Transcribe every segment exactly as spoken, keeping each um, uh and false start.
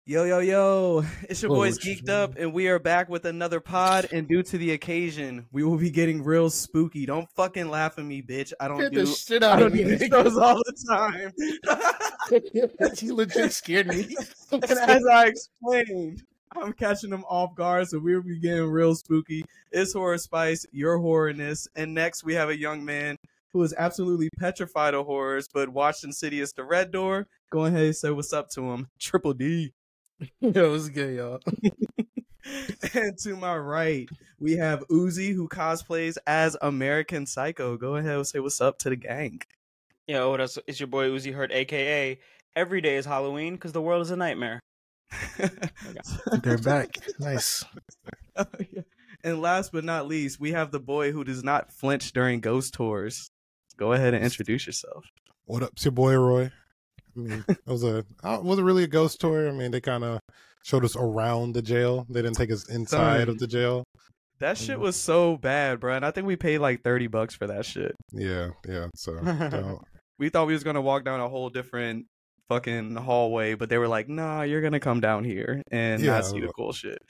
Yo, yo, yo, it's your Whoa, boys which is Geeked Up, and we are back with another pod, and due to the occasion, we will be getting real spooky. Don't fucking laugh at me, bitch. I don't Get do, the shit I out don't of do me, these nigga. shows all the time. You legit scared me. And as I explained, I'm catching them off guard, so we will be getting real spooky. It's Horror Spice, your horrorness, and next we have a young man who is absolutely petrified of horrors, but watched Insidious The Red Door. Go ahead and say what's up to him. Triple D. Yo, what's good, y'all? And to my right, we have Uzi, who cosplays as American Psycho. Go ahead and say what's up to the gang. Yo, what else? It's your boy Uzi Hurt, aka every day is Halloween because the world is a nightmare. They're back. Nice. Oh, yeah. And last but not least, we have the boy who does not flinch during ghost tours. Go ahead and introduce yourself. What up? It's your boy Roy. I mean, it was a it wasn't really a ghost tour. I mean, they kind of showed us around the jail. They didn't take us inside Son, of the jail. That shit was so bad, bro. And I think we paid like thirty bucks for that shit. Yeah, yeah. So no. We thought we was gonna walk down a whole different fucking hallway, but they were like, "Nah, you're gonna come down here and Yeah, not see the cool shit."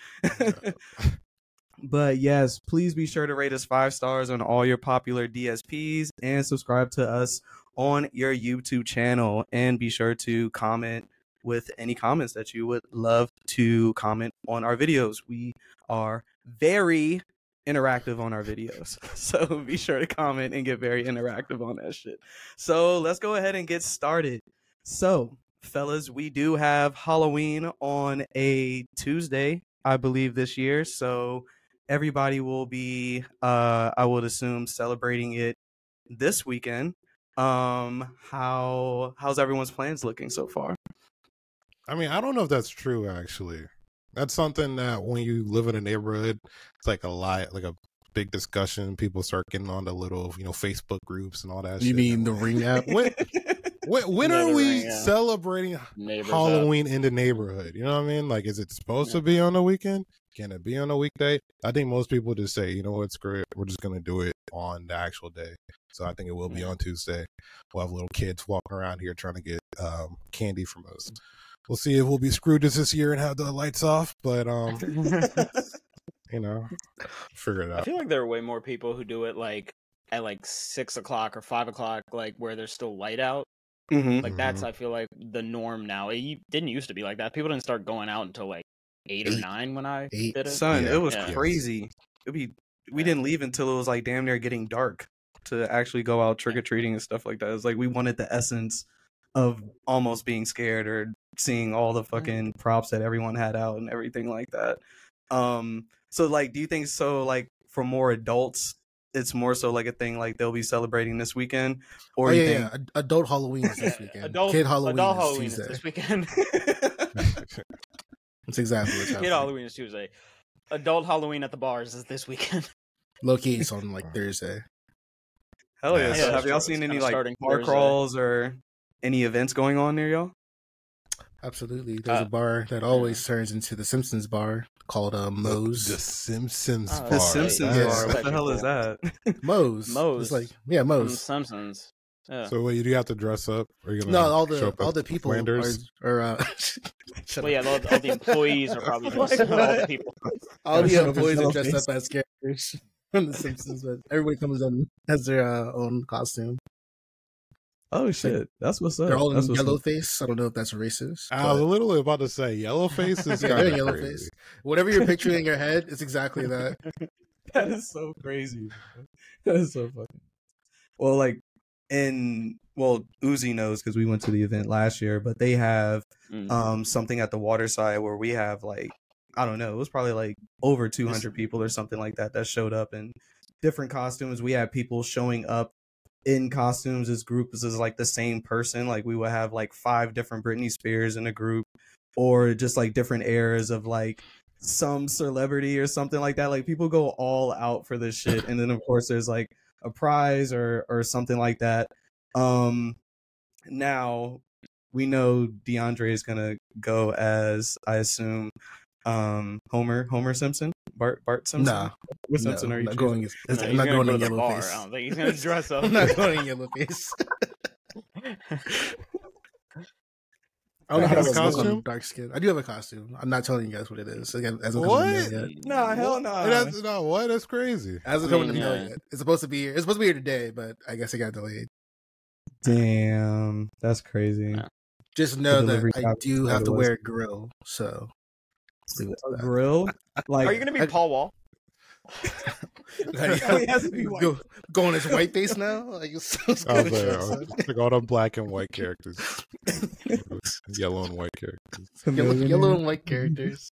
But yes, please be sure to rate us five stars on all your popular D S Ps and subscribe to us on your YouTube channel. And be sure to comment with any comments that you would love to comment on our videos. We are very interactive on our videos, so be sure to comment and get very interactive on that shit. So let's go ahead and get started. So, fellas, we do have Halloween on a Tuesday, I believe, this year. So everybody will be, uh, I would assume, celebrating it this weekend. Um, how how's everyone's plans looking so far? I mean, I don't know if that's true. Actually, that's something that when you live in a neighborhood, it's like a lot, like a big discussion. People start getting on the little, you know, Facebook groups and all that. You shit. mean the Ring app? When, when, when Yeah, are the we Ring, yeah. celebrating Neighbors Halloween in the neighborhood? You know what I mean? Like, is it supposed Yeah. to be on the weekend? Can it be on a weekday? I think most people just say, you know what, screw it. We're just going to do it on the actual day. So I think it will be Yeah. on Tuesday. We'll have little kids walking around here trying to get um, candy from us. We'll see if we'll be screwed this year and have the lights off. But, um, you know, figure it I out. feel like there are way more people who do it like at like six o'clock or five o'clock, like where there's still light out. Mm-hmm. Like that's I feel like the norm now. It u- didn't used to be like that. People didn't start going out until like eight, or Eight. nine when I Eight. did it. Son, Yeah. it was Yeah. crazy. It'd be we Yeah. didn't leave until it was like damn near getting dark to actually go out trick or treating and stuff like that. It's like we wanted the essence of almost being scared or seeing all the fucking props that everyone had out and everything like that. Um, so like, do you think so? Like for more adults, it's more so like a thing like they'll be celebrating this weekend, or Oh you yeah, think? yeah. Ad- Adult Halloween is this Yeah, weekend. Adult, Kid Halloween adult is Halloween Tuesday. is this weekend. That's exactly what's happening. Kid Halloween is Tuesday. Adult Halloween at the bars is this weekend. Low key, it's on like Thursday. Hell yeah! Yeah, So that's have y'all true. seen It's any kinda like starting bar Thursday. crawls or any events going on near y'all? Absolutely. There's Uh, a bar that always turns into the Simpsons bar called uh, Moe's. The Simpsons Oh, bar. The that's Simpsons Yeah. bar. What the That's hell is cool. that? Moe's. Moe's. It's like yeah, From Moe's. Simpsons. Yeah. So wait, do you have to dress up? Or are you gonna No, all show the up all as the people are, Flanders? are uh, shut Well, yeah, up. all, all the employees are probably Like dressed all the what? people. All the Shut up and employees are yellow dressed face. up as characters from The Simpsons, but everybody comes in has their uh, own costume. Oh shit! That's what's up. They're all That's in what's yellow up. face. I don't know if that's racist. I was but- literally about to say yellow face is Yeah, kind they're of in yellow crazy. face. Whatever you're picturing in your head, it's exactly that. That is so crazy. Bro. That is so funny. Well, like, in well, Uzi knows because we went to the event last year, but they have Mm. um something at the Waterside where we have like I don't know, it was probably like over two hundred people or something like that that showed up in different costumes. We had people showing up in costumes as groups as like the same person. Like we would have like five different Britney Spears in a group, or just like different eras of like some celebrity or something like that. Like people go all out for this shit, and then of course there's like a prize or or something like that. Um, now we know DeAndre is gonna go as, I assume, um Homer Homer Simpson, Bart Bart Simpson. Nah, What no, Simpson are you I'm not choosing? going. as- No, I'm he's not gonna going go in to the yellow bar. face. I don't think he's gonna dress up. I'm not going in yellow face. I don't know Like, how have to a look costume? on dark skin. I do have a costume. I'm not telling you guys what it is. Again, as it What? comes in the mail yet. Nah, hell no. Hey, that's, no, what? That's crazy. As I it coming in mean, the mail yeah. yet. It's supposed to be here. It's supposed to be here today, but I guess it got delayed. Damn, that's crazy. Yeah. Just know that delivery I guy do said have it to was- wear a grill. So leave it to A that. grill? Like, Are you gonna be I- Paul Wall? Like, Oh, he has to be white. go, go on his white face now. Like it's so I was good. like, like all the black and white characters, yellow and white characters. yellow, yellow and white characters.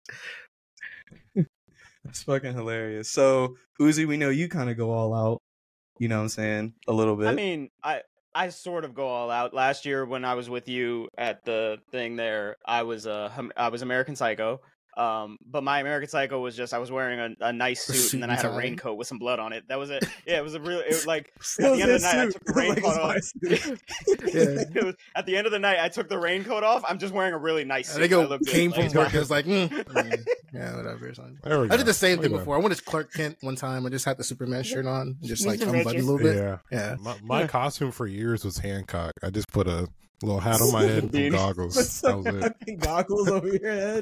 That's fucking hilarious. So, Uzi, we know you kind of go all out. You know what I'm saying? A little bit. I mean, I I sort of go all out. Last year when I was with you at the thing there, I was uh hum- I was American Psycho. Um, but my American Psycho was just I was wearing a, a nice A suit, suit and then I and had a tie. raincoat with some blood on it. That was it. Yeah, it was a real. It was like It at was the end of his the night, I suit. took the Like, raincoat it's off. my suit. Yeah. It was- at the end of the night, I took the raincoat off. I'm just wearing a really nice suit. I think I it look good. came Like, from work. It was like, mm, mm, yeah, whatever. It's fine. There we I go. did the same thing Look at before. I went as Clark Kent one time. I just had the Superman shirt on, just like Superman unbuttoned a shirt. little bit. Yeah. Yeah. My, my costume for years was Hancock. I just put a little hat on my head and some Beanie. Put goggles. That some was it. fucking goggles over your head.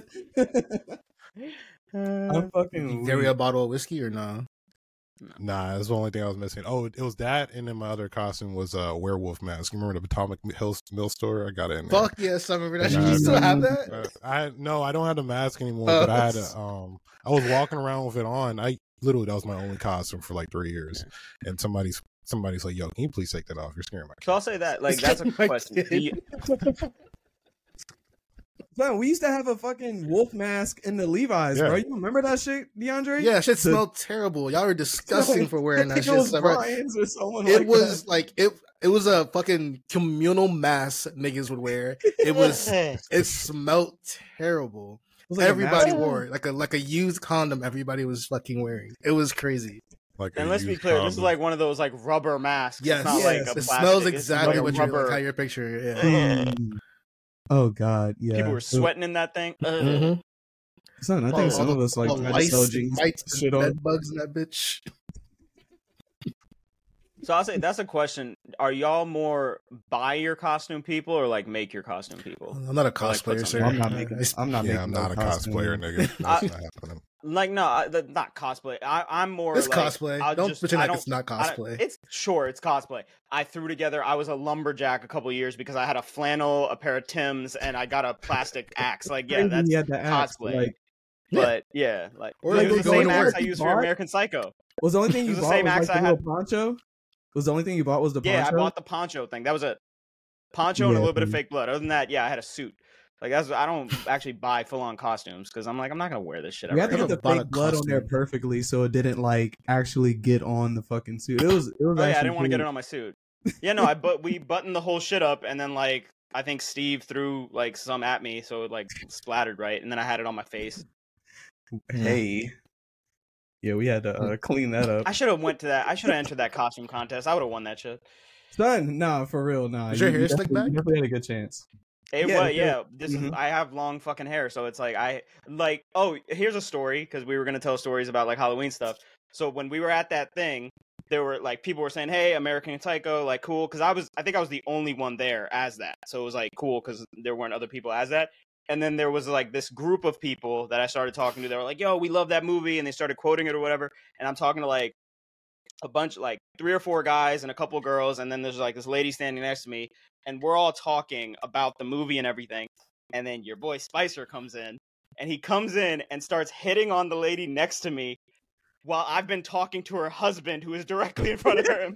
I'm fucking Carry weak. a bottle of whiskey or no? Nah, that's the only thing I was missing. Oh, it was that, and then my other costume was a werewolf mask. You remember the Potomac Hill Mill store? I got it in there. Fuck yes, I remember that. Nah, shit. You still nah. have that? Uh, I no, I don't have the mask anymore. Oh. But I had a, um, I was walking around with it on. I literally that was my only costume for like three years. And somebody's somebody's like, "Yo, can you please take that off? You're scaring my So kids." I'll say that. Like that's a My question. kid. Do you- Man, we used to have a fucking wolf mask in the Levi's, Yeah. bro. You remember that shit, DeAndre? Yeah, shit The- smelled terrible. Y'all were disgusting for wearing I that think it was shit. So, right. Brian's or someone It like was that. like it. It was a fucking communal mask niggas would wear. It was. It smelled terrible. It was like a Everybody mask. wore it like a like a used condom. Everybody was fucking wearing. It was crazy. Like, a and let's be used clear, this is condom. like one of those like rubber masks. Yes, It's not yes. like a It plastic. smells It's exactly like a what you rubber. like how your picture. Yeah. Mm. Oh god, yeah. People were sweating in that thing. Ugh. Mhm. Son, I All- think some all of us like all tried to sell lice, jeans mites, shit and on. bed bugs in that bitch. So I'll say that's a question. Are y'all more buy your costume people or like make your costume people? I'm not a like, put cosplayer, some- sir. I'm not Uh, making. it's- I'm not yeah, making. I'm no not a costume. cosplayer, nigga. That's not happening. Like no, I, the, not cosplay. I, I'm more. It's like, cosplay. I'll Don't just, pretend I like don't- it's not I don't- cosplay. It's sure it's cosplay. I threw together. I was a lumberjack a couple years because I had a flannel, a pair of Tims, and I got a plastic axe. Like yeah, Crazy that's he had the axe, cosplay. Like, Yeah. But yeah, like Or it like was the going same to axe work. I used for Bought- American Psycho. was the only thing It you was the bought same was like axe the I little had- poncho? Was the only thing you bought was the poncho? Yeah, I bought the poncho thing. That was a poncho and Yeah, a little bit of dude. fake blood. Other than that, yeah, I had a suit. Like that's I don't actually buy full on costumes because I'm like I'm not gonna wear this shit. We had to ever get never the bought a fake blood on there costume. perfectly, so it didn't like actually get on the fucking suit. It was. It was. Oh yeah, I actually didn't want to get cool. it on my suit. Yeah, no, I but we buttoned the whole shit up, and then like I think Steve threw like some at me, so it like splattered right, and then I had it on my face. Hey. Yeah, we had to uh, clean that up. I should have went to that. I should have entered that costume contest. I would have won that shit. Son, nah, for real, nah. Is your You- hair you slicked definitely- back? you definitely had a good chance. It Yeah, was, the yeah. hair- This is mhm. I have long fucking hair, so it's like I like. Oh, here's a story because we were gonna tell stories about like Halloween stuff. So when we were at that thing, there were like people were saying, "Hey, American Psycho, like cool," because I was I think I was the only one there as that, so it was like cool because there weren't other people as that. And then there was like this group of people that I started talking to. They were like, "Yo, we love that movie," and they started quoting it or whatever. And I'm talking to like a bunch, like three or four guys and a couple girls, and then there's like this lady standing next to me, and we're all talking about the movie and everything. And then your boy Spicer comes in, and he comes in and starts hitting on the lady next to me while I've been talking to her husband, who is directly in front of him.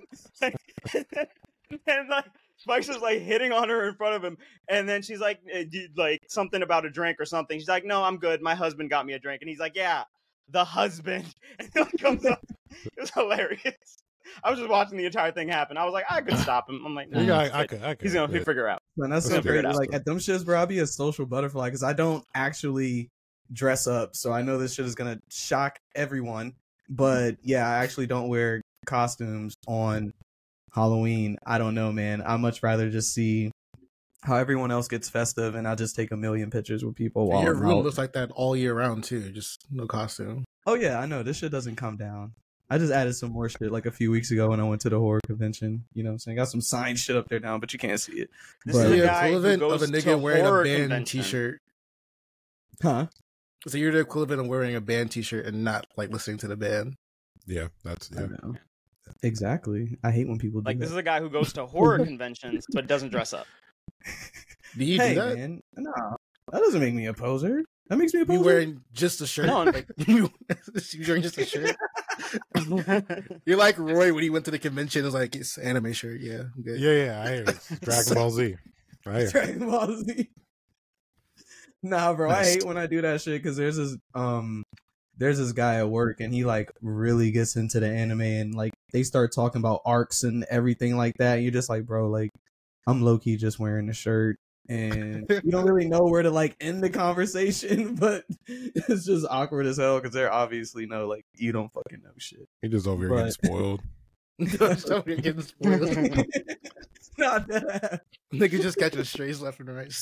And like Spicer's like hitting on her in front of him, and then she's like, eh, do- like something about a drink or something. She's like, "No, I'm good. My husband got me a drink," and he's like, "Yeah, the husband." And he like comes up. It was hilarious. I was just watching the entire thing happen. I was like, I could stop him. I'm like, no, Yeah, he's I, I good. could, I could. he's gonna he'll but- figure it out. Man, that's Let's so figure it crazy. out. Like at them shits, bro, I'll be a social butterfly because I don't actually dress up. So I know this shit is gonna shock everyone. But yeah, I actually don't wear costumes on Halloween. I don't know, man. I much rather just see how everyone else gets festive, and I'll just take a million pictures with people while Your I'm room out. looks like that all year round too. Just no costume. Oh yeah, I know this shit doesn't come down. I just added some more shit like a few weeks ago when I went to the horror convention. You know what I'm saying? Got some signed shit up there now, but you can't see it. This But- is the a guy who equivalent of goes a to nigga wearing a horror band convention. t-shirt. Huh? So you're the equivalent of wearing a band t-shirt and not like listening to the band. Yeah, that's I yeah. know. Exactly. I hate when people do Like that. this is a guy who goes to horror conventions but doesn't dress up. Do you hey do that? man, nah, that doesn't make me a poser. That makes me a You poser. wearing just a shirt? No. Like, you you wearing just a shirt? You're like Roy when he went to the convention. It was like it's anime shirt. Yeah, I'm good. Yeah, yeah, I hear it. Dragon Ball Z. I hear it. Dragon Ball Z. Nah, bro, I Nice. hate when I do that shit because there's this um, there's this guy at work and he like really gets into the anime and like they start talking about arcs and everything like that. And you're just like, bro, like I'm low key just wearing a shirt and you don't really know where to like end the conversation, but it's just awkward as hell because they're obviously know like you don't fucking know shit. He just over here But- getting spoiled. So you're getting spoiled. It's not that. Nigga just catching strays left and right.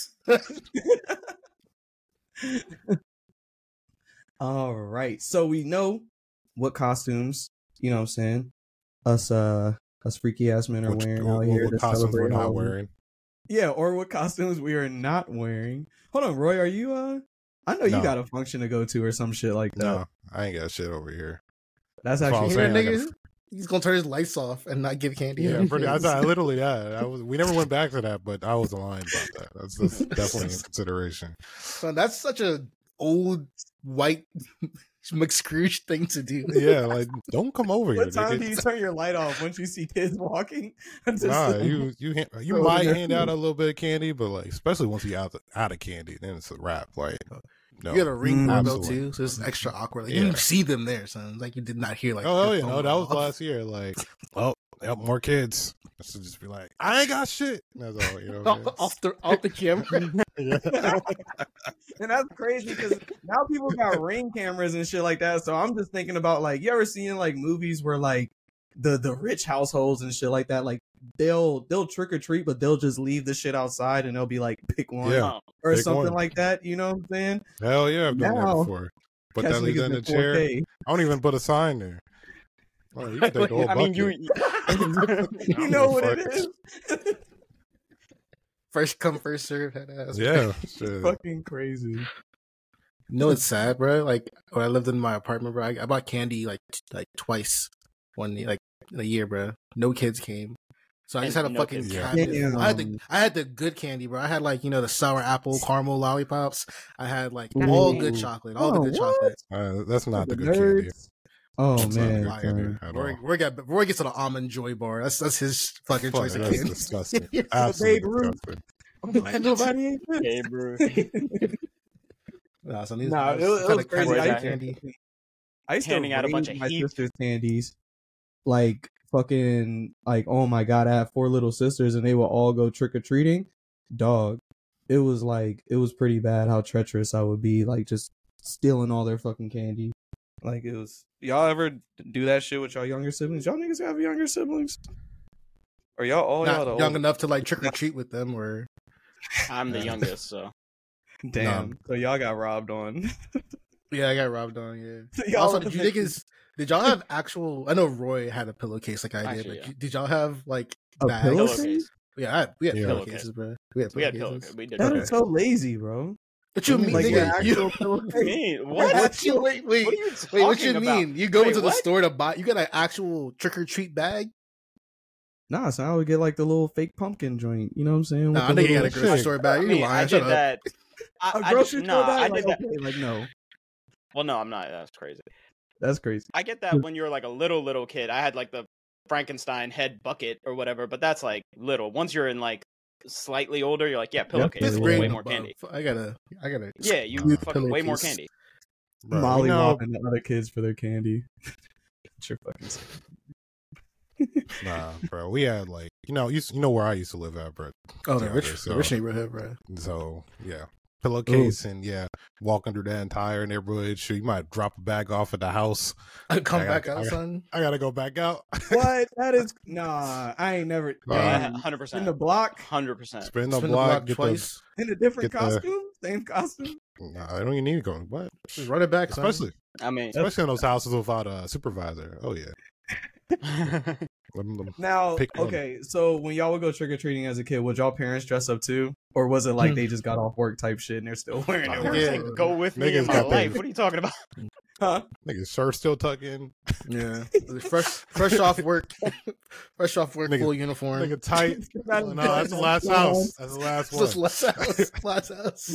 All right. So we know what costumes, you know what I'm saying, us uh us freaky ass men are Which- wearing what, out what- here what to costumes we're celebrate not Halloween. wearing. Yeah, or what costumes we are not wearing. Hold on, Roy, are you uh I know you No. got a function to go to or some shit like that. No, I ain't got shit over here. That's That's all actually I'm Here, saying, I nigga, gotta- he's gonna turn his lights off and not give candy. Yeah, pretty. I, thought- I literally that. I was. We never went back to that, but I was lying about that. That's, that's definitely in consideration. So that's such a old white McScrooge thing to do. Yeah, like don't come over here. What time nigga. do you turn your light off once you see kids walking? Just- Nah, you you hand- you Bro, might you're- hand out a little bit of candy, but like especially once you out the, out of candy, then it's a wrap. Like no, You got a ring Mm, doorbell absolutely. too, so it's extra awkward. Like, Yeah. You see them there, son. Like you did not hear like. oh, oh your yeah, phone no, that was off. last year. Like, well, yep, more kids. I should just be like, I ain't got shit. That's all. You know. What I'm saying? off the off the camera. Yeah. And that's crazy because now people got ring cameras and shit like that. So I'm just thinking about like, you ever seen like movies where like the the rich households and shit like that, like they'll they'll trick or treat, but they'll just leave the shit outside and they'll be like, pick one Yeah. Oh, or pick something one. like that. You know what I'm saying? Hell yeah, I've done Now, that before. Put Catch that leader niggas in the in chair. four K. I don't even put a sign there. Oh, you can take the whole I mean, bucket. you. You know what it is? First come, first serve. Head ass. Yeah, shit. Fucking crazy. You know it's sad, bro. Like when I lived in my apartment, bro, I, I bought candy like t- like twice, one like in a year, bro. No kids came, so I just And had a no fucking kids. Yeah. cabinet. I had the Damn. I had the good candy, bro. I had like you know the sour apple caramel lollipops. I had like Ooh. all good chocolate, all the Oh, good what? chocolate. Uh, that's not the The good candy. nerds. Oh That's not man, good Fire, candy son. at Roy, all. Roy got Roy gets to the almond joy bar. That's that's his fucking Fuck, choice of that's candy. disgusting. Babe Absolutely Ruth. disgusting. Nobody ain't this. Hey, bro. Nah, so these, Nah, it these was, it kinda was crazy. Where's I crazy that? used, candy. to, I used Handing to out a raid bunch of my heat. sister's candies. Like fucking, like oh my god, I have four little sisters, and they would all go trick or treating. Dog, it was like it was pretty bad how treacherous I would be, like just stealing all their fucking candy. Like it was. Y'all ever do that shit with y'all younger siblings? Y'all niggas have younger siblings? Or y'all all y'all Not the young old- enough to like trick or treat with them, or I'm the Yeah. youngest, so Damn. So y'all got robbed on. yeah, I got robbed on. Yeah. So y'all Also, was did you making- niggas? Did y'all have actual? I know Roy had a pillowcase like I did, Actually, but yeah. did y'all have like A bags? pillowcase? pillowcase. Yeah, I had, we had Yeah. pillowcases, bro. We had We had pillowcases. pillowcase. We did. That Okay. is so lazy, bro. What you mean, Like nigga? an You, actual What pillowcase. do you mean? what? What? you wait, wait, What are you wait. What you talking about? mean? You go Wait, into the what? store to buy? You got an actual trick or treat bag? Nah, so I would get like the little fake pumpkin joint. You know what I'm saying? Nah, I With the think you got a little- grocery shit. store bag. I You mean, lying? I Shut did up. that. I, A I grocery did, store nah, bag? I Like, did that. okay, like no, Well, no, I'm not. That's crazy. that's crazy. I get that when you're like a little little kid. I had like the Frankenstein head bucket or whatever, but that's like little. Once you're in like slightly older, you're like, yeah, pillowcase, Fifth Yeah, grade way and more above. candy. I gotta, I gotta. Yeah, you exclude fucking way more pillowcase. candy. Bro, Molly you know, robbing the other kids for their candy. Get your fucking self. nah, bro. We had like you know you, you know where I used to live at, bro. Oh, the Yeah, rich, so- the rich neighborhood, bro. So yeah, pillowcase and yeah, walking through that entire neighborhood. Sure, you might drop a bag off at the house. I come I back got- out, I got- son. I gotta go back out. What? That is nah. I ain't never. Nah. Yeah, Damn. hundred In percent. the block, Hundred percent. Spin the Spin block, the get block twice. in a different Get the- costume, same costume. the. Nah, I don't even need to go. What? Just run it back, son. Especially I mean, Especially in those houses without a supervisor. Oh yeah. Let 'em- let 'em Now, pick one. okay, so when y'all would go trick or treating as a kid, would y'all parents dress up too, or was it like they just got off work type shit and they're still wearing it? Yeah. It's like, go with me in Niggas my got life. their- What are you talking about? Huh? Niggas shirt still tuck in. Yeah, fresh, fresh off work, fresh off work, Nigga- full uniform. Nigga tight. Not Oh, no, that's the last house. That's the last Just one. last house, last house.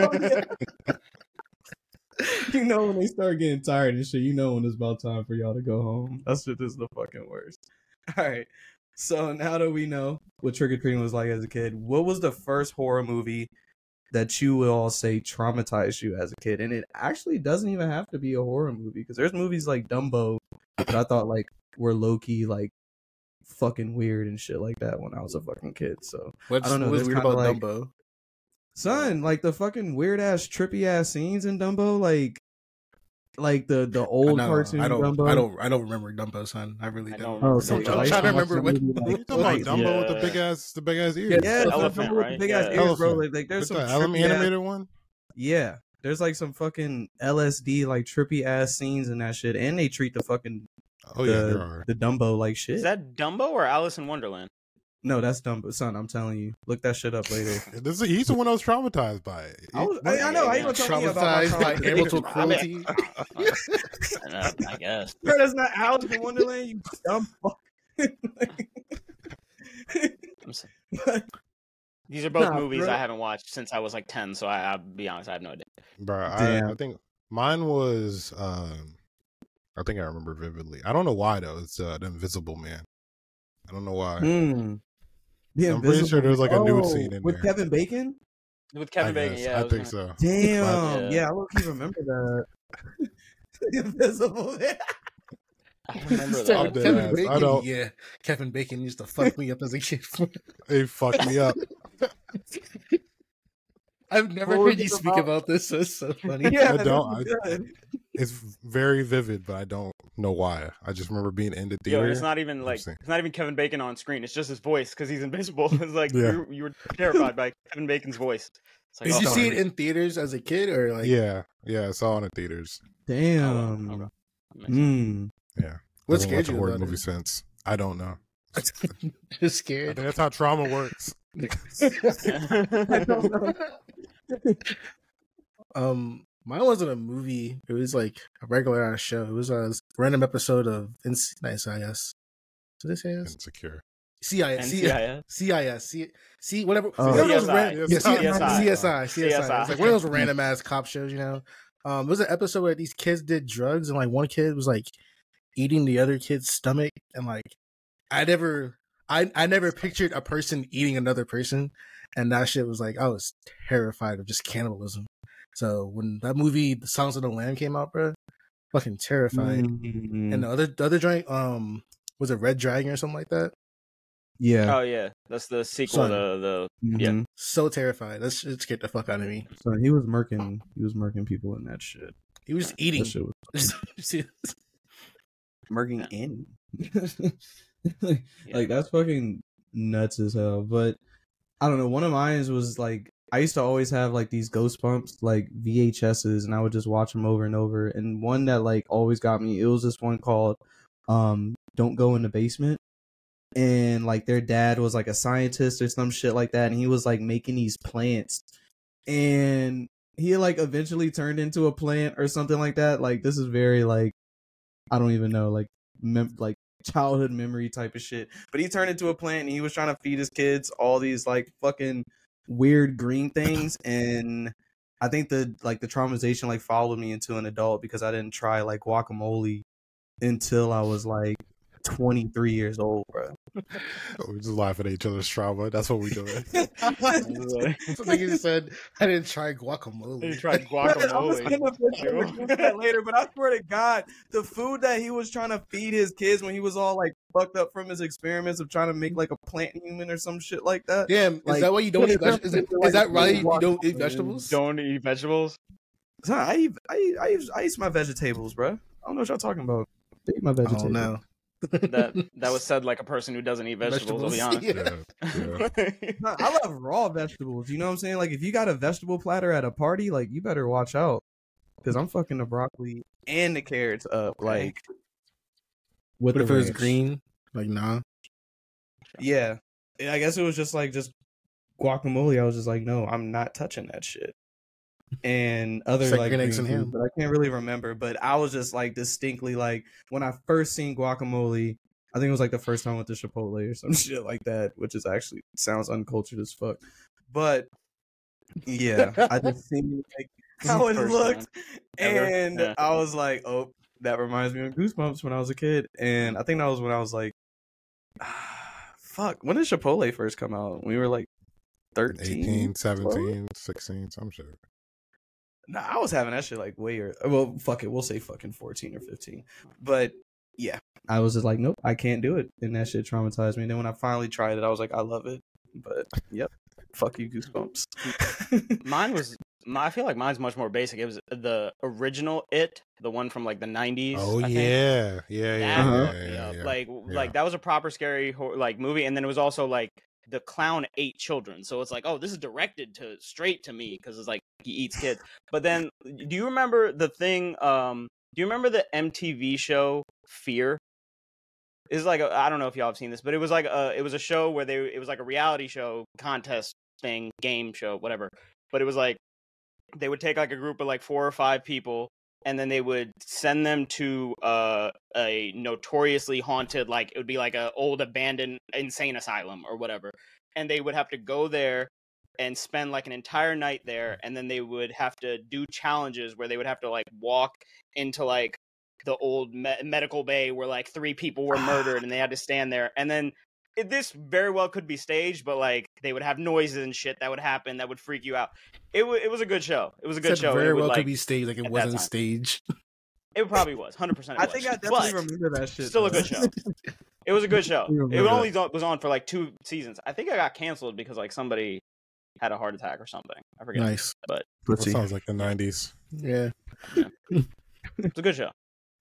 You know when they start getting tired and shit, you know when it's about time for y'all to go home. That's just is the fucking worst. All right. So now that we know what trick or treating was like as a kid, what was the first horror movie that you would all say traumatized you as a kid? And it actually doesn't even have to be a horror movie, because there's movies like Dumbo that I thought like were low key like fucking weird and shit like that when I was a fucking kid. So What's, I don't know, what was there's weird kinda about like- Dumbo? son, like the fucking weird ass trippy ass scenes in Dumbo, like like the the old I know, cartoon I don't, Dumbo. I don't, I don't remember Dumbo, son. I really I don't. don't Oh, remember so that. I'm I trying to used remember watch what- that movie, You like, talking like, about Dumbo with the Yeah. big ass, the big ass ears? yeah, Yeah, the elephant, Dumbo with the right? big ass Yeah. ears, bro. Elephant. Like, like there's What's some that, Alan- trippy ass- animated one. yeah, there's like some fucking L S D like trippy ass scenes in that shit, and they treat the fucking Oh the, yeah, there are. the Dumbo like shit. Is that Dumbo or Alice in Wonderland? No, that's Dumbo, son. I'm telling you, look that shit up later. This is, he's the one that was traumatized by it. I, was, I, I know. I ain't gonna tell you about my Traumatized by trauma. animal I mean- cruelty. I, I guess. Bro, that's not Alice in Wonderland. You dumb fuck. I'm s- These are both Nah, movies bro. I haven't watched since I was like ten, so I, I'll be honest, I have no idea. Bro, I, Damn. I think mine was. Um, I think I remember vividly. I don't know why though. It's uh, the Invisible Man. I don't know why. Hmm. The I'm pretty sure Invisible- there was, like, a nude Oh, scene in with there. Kevin Bacon. With Kevin I Bacon, guess. yeah. I was think gonna- so. Damn. Yeah. Yeah, I don't even remember that. The Invisible Man. I remember Said that. I'm dead Kevin ass. I Bacon, don't- yeah, Kevin Bacon used to fuck me up as a kid. It fucked me up. I've never What was heard you it speak about? about this, so it's so funny. Yeah, I don't- that was good. It's very vivid, but I don't know why. I just remember being in the Yo, theater. it's not even like Interesting. it's not even Kevin Bacon on screen. It's just his voice because he's invisible. It's like Yeah. you, you were terrified by Kevin Bacon's voice. It's like, Did oh, you see sorry. it in theaters as a kid or like? yeah, yeah, I saw it in the theaters. Damn. Oh, okay. Mm. Yeah. What I haven't scared watched a you horror about movie it? since. I don't know. Just I think scared. that's how trauma works. I don't know. Um, mine wasn't a movie. It was like a regular ass show. It was a random episode of N C I S. Did they say S? Insecure. C I S. N C I S? C I S. C C whatever. Oh. One of those C S I. ran- yeah, C- C S I. C S I. C S I. It's like one of those Mm-hmm. random ass cop shows, you know. Um, it was an episode where these kids did drugs and like one kid was like eating the other kid's stomach, and like I never, I I never pictured a person eating another person, and that shit was like I was terrified of just cannibalism. So when that movie, The Silence of the Lamb, came out, bro, fucking terrified. Mm. And the other the other joint, um, was it Red Dragon or something like that? Yeah. Oh yeah, that's the sequel Son. to the. yeah. Mhm. So terrified. That shit scared the fuck out of me. So he was murking. He was murking people in that shit. He was just eating. That shit was See, murking in. Yeah. Like that's fucking nuts as hell. But I don't know. One of mine was like I used to always have like these ghost bumps, like V H S's, and I would just watch them over and over. And one that like always got me, it was this one called um "Don't Go in the Basement." And like their dad was like a scientist or some shit like that, and he was like making these plants, and he like eventually turned into a plant or something like that. Like this is very like I don't even know, like mem- like childhood memory type of shit. But he turned into a plant and he was trying to feed his kids all these like fucking weird green things, and I think the like the traumatization like followed me into an adult because I didn't try like guacamole until I was like twenty-three years old, bro. We just laugh at each other's trauma. That's what we doing. something you said. I didn't try guacamole. You tried I was guacamole. gonna put you in the group chat later, but I swear to God, the food that he was trying to feed his kids when he was all like fucked up from his experiments of trying to make like a plant human or some shit like that. Damn, is Like, that why you don't eat put it vegetables? Is, it- like is that why a you don't eat guacamole. vegetables? Don't eat vegetables. Son, I eat, I eat, I eat, I eat my vegetables, bro. I don't know what y'all talking about. I eat my vegetables. Oh no. That that was said like a person who doesn't eat vegetables. I'll be honest. Yeah. Yeah, yeah. No, I love raw vegetables. You know what I'm saying? Like if you got a vegetable platter at a party, like you better watch out. because I'm fucking the broccoli and the carrots up, Okay. like with What the if it was ranch. green? Like, nah. Yeah, And I guess it was just like just guacamole. I was just like, no, I'm not touching that shit. And other It's like like green green eggs and foods, ham. but I can't really remember. But I was just like distinctly like when I first seen guacamole. I think it was like the first time with the Chipotle or some shit like that, which is actually sounds uncultured as fuck. But yeah, I just seen like how it First looked, time ever. and Yeah. I was like, oh, that reminds me of Goosebumps when I was a kid. And I think that was when I was like, fuck, when did Chipotle first come out? We were like thirteen, eighteen, twelve? seventeen, sixteen, some shit. Nah, I was having that shit like way or well, fuck it, we'll say fucking fourteen or fifteen. But yeah, I was just like, nope, I can't do it, and that shit traumatized me. And then when I finally tried it, I was like, I love it. But yep, fuck you, Goosebumps. Mine was. My, I feel like mine's much more basic. It was the original It, the one from like the nineties. Oh I think. yeah, yeah, yeah, That Uh-huh. fucked yeah, me yeah, up. yeah. Like, Yeah. like that was a proper scary hor- like movie, and then it was also like the clown ate children, so it's like, oh, this is directed to straight to me because it's like he eats kids. But then, do you remember the thing? Um, do you remember the M T V show Fear? It's like I don't know if y'all have seen this, but it was like a it was a show where they it was like a reality show contest thing, game show, whatever. But it was like they would take like a group of like four or five people, and then they would send them to uh, a notoriously haunted, like it would be like a old abandoned insane asylum or whatever, and they would have to go there and spend like an entire night there, and then they would have to do challenges where they would have to like walk into like the old me- medical bay where like three people were murdered, and they had to stand there, and then it, this very well could be staged, but like they would have noises and shit that would happen that would freak you out. It w- it was a good show. It was a good Said show. very It would, well like, could be staged, like it at that wasn't time. staged. It probably was, hundred percent. I think I definitely but remember that shit. still a though. good show. It was a good show. You It remember only do- was on for like two seasons. I think I got canceled because like somebody had a heart attack or something. I forget. Nice. But That sounds like the nineties. Yeah. it's a good show.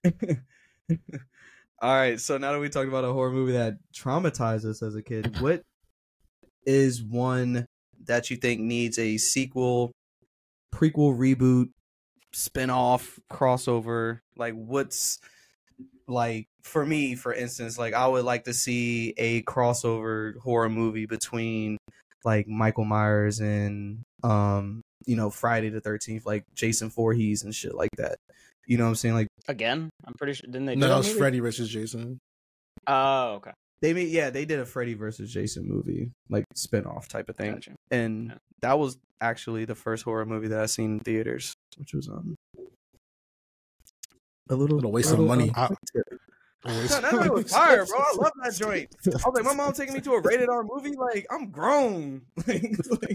All right, so now that we talked about a horror movie that traumatized us as a kid, what is one that you think needs a sequel, prequel, reboot, spin-off, crossover? Like, what's like for me, for instance, like I would like to see a crossover horror movie between like Michael Myers and um, you know, Friday the thirteenth, like Jason Voorhees and shit like that. You know what I'm saying? Like Again, I'm pretty sure. Didn't they? No, do that that was movie? Freddy versus Jason. Oh, okay. they made yeah, they did a Freddy versus Jason movie, like spin-off type of thing. Gotcha. And Yeah. that was actually the first horror movie that I seen in theaters, which was um a little, Little waste of little, like, money. uh, I- No, that joint was fire, bro. I love that joint. I was like, my mom taking me to a rated R movie. Like, I'm grown. like, like,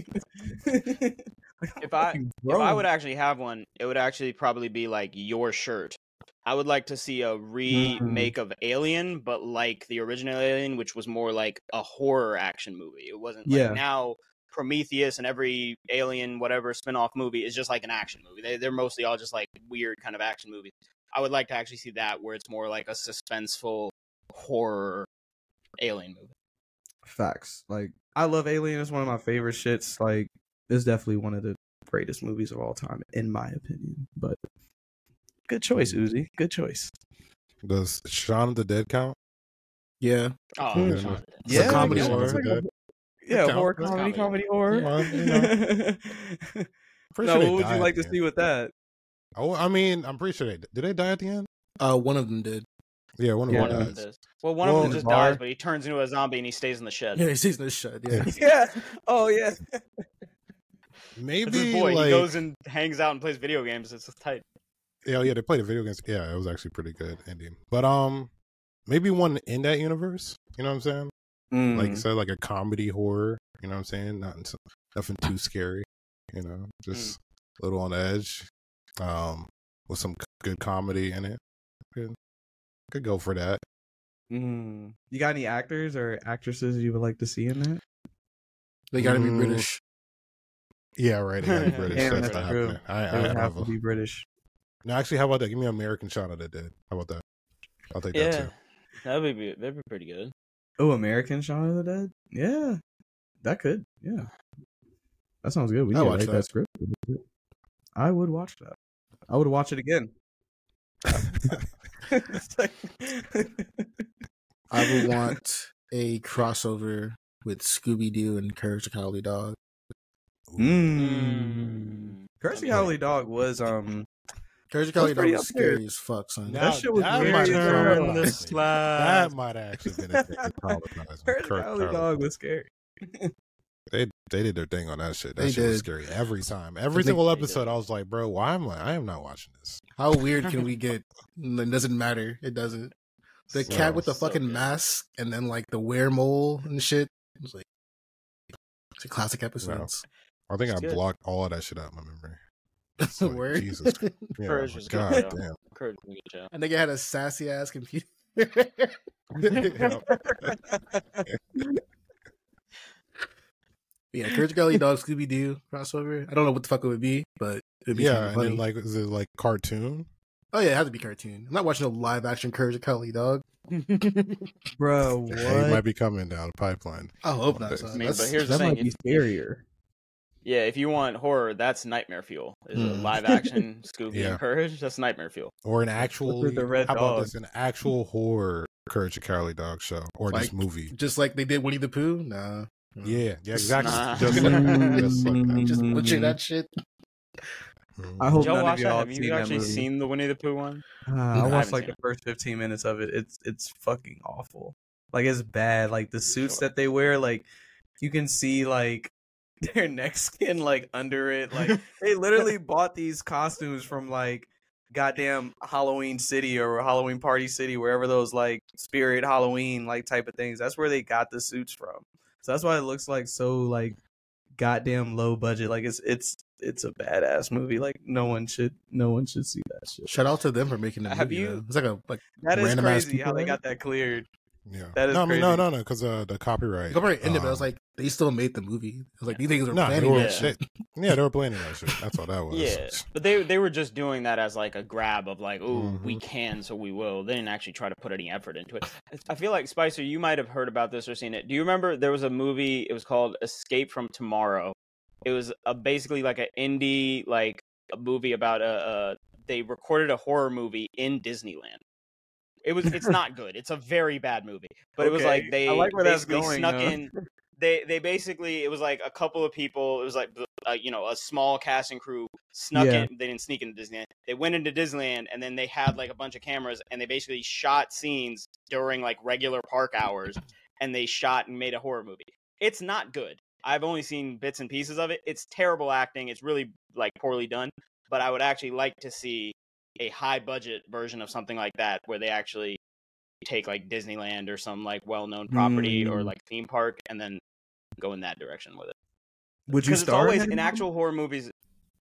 like, I'm If I- fucking If I grown. would actually have one, it would actually probably be like Your Shirt. I would like to see a remake of Alien, but like the original Alien, which was more like a horror action movie. It wasn't like Yeah. now Prometheus and every Alien whatever spin-off movie is just like an action movie. They, they're mostly all just like weird kind of action movies. I would like to actually see that where it's more like a suspenseful horror Alien movie. Facts. Like, I love Alien. It's one of my favorite shits. Like, it's definitely one of the greatest movies of all time, in my opinion. But good choice, Uzi. Good choice. Does Shaun of the Dead count? Yeah. Oh, Hmm. Shaun of the Dead. It's a comedy yeah, horror. it's like a- Dead. yeah, That horror counts. comedy, That's comedy, comedy. horror. Well, you know. Pretty No, sure they what would die you at like the to end. see with that? Oh, I mean, I'm pretty sure they did. They die at the end? Uh, one of them did. Yeah, one of Yeah. One them of them dies. does. Well, one Well, of them in the just bar. dies, but he turns into a zombie and he stays in the shed. Yeah, he's in the shut. Yeah. Yeah. Oh, yeah. It's Maybe his boy. like He goes and hangs out and plays video games. It's just tight. yeah, yeah, they played the video games. Yeah, it was actually pretty good ending. But um, maybe one in that universe. You know what I'm saying? Mm. Like you said, like a comedy horror. You know what I'm saying? Not nothing too scary. You know, just a little on the edge. Um, with some c- good comedy in it. Could, could go for that. Mm. You got any actors or actresses you would like to see in that? They gotta be Mm. British. Yeah, right. It gotta be British. Damn, That's that's not true. happening. I, They I, would I have have to a, be British. no, actually, how about that? Give me American Shaun of the Dead. How about that? I'll take that Yeah, too. that'd be that'd be pretty good. Oh, American Shaun of the Dead? Yeah. That could. Yeah. That sounds good. We I'll need to watch write that. that. script. I would watch that. I would watch it again. It's like- I would want a crossover with Scooby Doo and Courage the Cowardly Dog. Mm. Courage the Cowardly Dog was um. Courage the Cowardly Dog pretty was up there. scary as fuck, son. Now, shit was that weird. might have Turn been the actually- slide. That might have actually been a good traumatizing. Courage the Kurt Cowardly Carlin. Dog was scary. They they did their thing on that shit. That They shit was did. scary every time. Every They- single they episode, did. I was like, bro, why am I? I am not watching this. How weird can we get? It doesn't matter. It doesn't. The So- cat with the so fucking good. mask and then like the weremole and shit. It was like it's a classic episodes. I think It's I good. blocked all of that shit out of my memory. It's like, Word. Jesus. Yeah, Courage like, was good, God though. damn. Courage was a good show. I think it had a sassy ass computer. Yeah, Courage the Cowardly Dog, Scooby Doo crossover. I don't know what the fuck it would be, but it'd be Yeah, kinda and funny. then like, is it like cartoon? Oh yeah, it had to be cartoon. I'm not watching a live action Courage the Cowardly Dog. Bro, what? Yeah, he might be coming down the pipeline. I hope One not. day. Son. I mean, That's- but here's the that thing. might be if- scarier. Yeah, if you want horror, that's Nightmare Fuel. Is a Mm. live action Scooby Yeah. and Courage. That's Nightmare Fuel. Or an actual, with the red how about dog? this? An actual horror Courage the Cowardly Dog show or Like- this movie. just like they did Winnie the Pooh. Nah. Yeah, yeah, exactly. Nah. Just like that. Just like that. Just Mhm. butcher that shit. Mhm. I hope Did y'all none watch of that? y'all Have seen you that actually movie. seen the Winnie the Pooh one? Uh, I I watched haven't like seen the first fifteen minutes of it. It's it's fucking awful. Like it's bad. Like the suits that they wear, like you can see like their neck skin like under it. Like they literally bought these costumes from like goddamn Halloween City or Halloween Party City, wherever those like Spirit Halloween like type of things. That's where they got the suits from. So that's why it looks like so like goddamn low budget. Like it's it's it's a badass movie. Like no one should no one should see that shit. Shout out to them for making the Have movie. you- though. It's like a like That is random ass crazy how people they in got that cleared. Yeah. That is no, I mean, no, crazy. no, no, because uh, the copyright. Go right in it, but I was um, like, they still made the movie. I was like, these niggas were no, they planning were, that Yeah. shit. they, yeah, they were planning that shit. That's all that was. Yeah, but they they were just doing that as like a grab of like, oh, we Mhm. can, so we will. They didn't actually try to put any effort into it. I feel like Spicer, you might have heard about this or seen it. Do you remember there was a movie? It was called Escape from Tomorrow. It was a, basically like an indie like a movie about a, a they recorded a horror movie in Disneyland. It was it's not good. It's a very bad movie. But it was Okay. like they I like where that's basically going, snuck though. in. They they basically it was like a couple of people. It was like uh, you know a small cast and crew snuck Yeah. in. They didn't sneak into Disneyland. They went into Disneyland and then they had like a bunch of cameras and they basically shot scenes during like regular park hours and they shot and made a horror movie. It's not good. I've only seen bits and pieces of it. It's terrible acting. It's really like poorly done. But I would actually like to see a high budget version of something like that where they actually take like Disneyland or some like well known property or Mm. like theme park and then go in that direction with it. Would you Because it's star always in, in that movie? actual horror movies.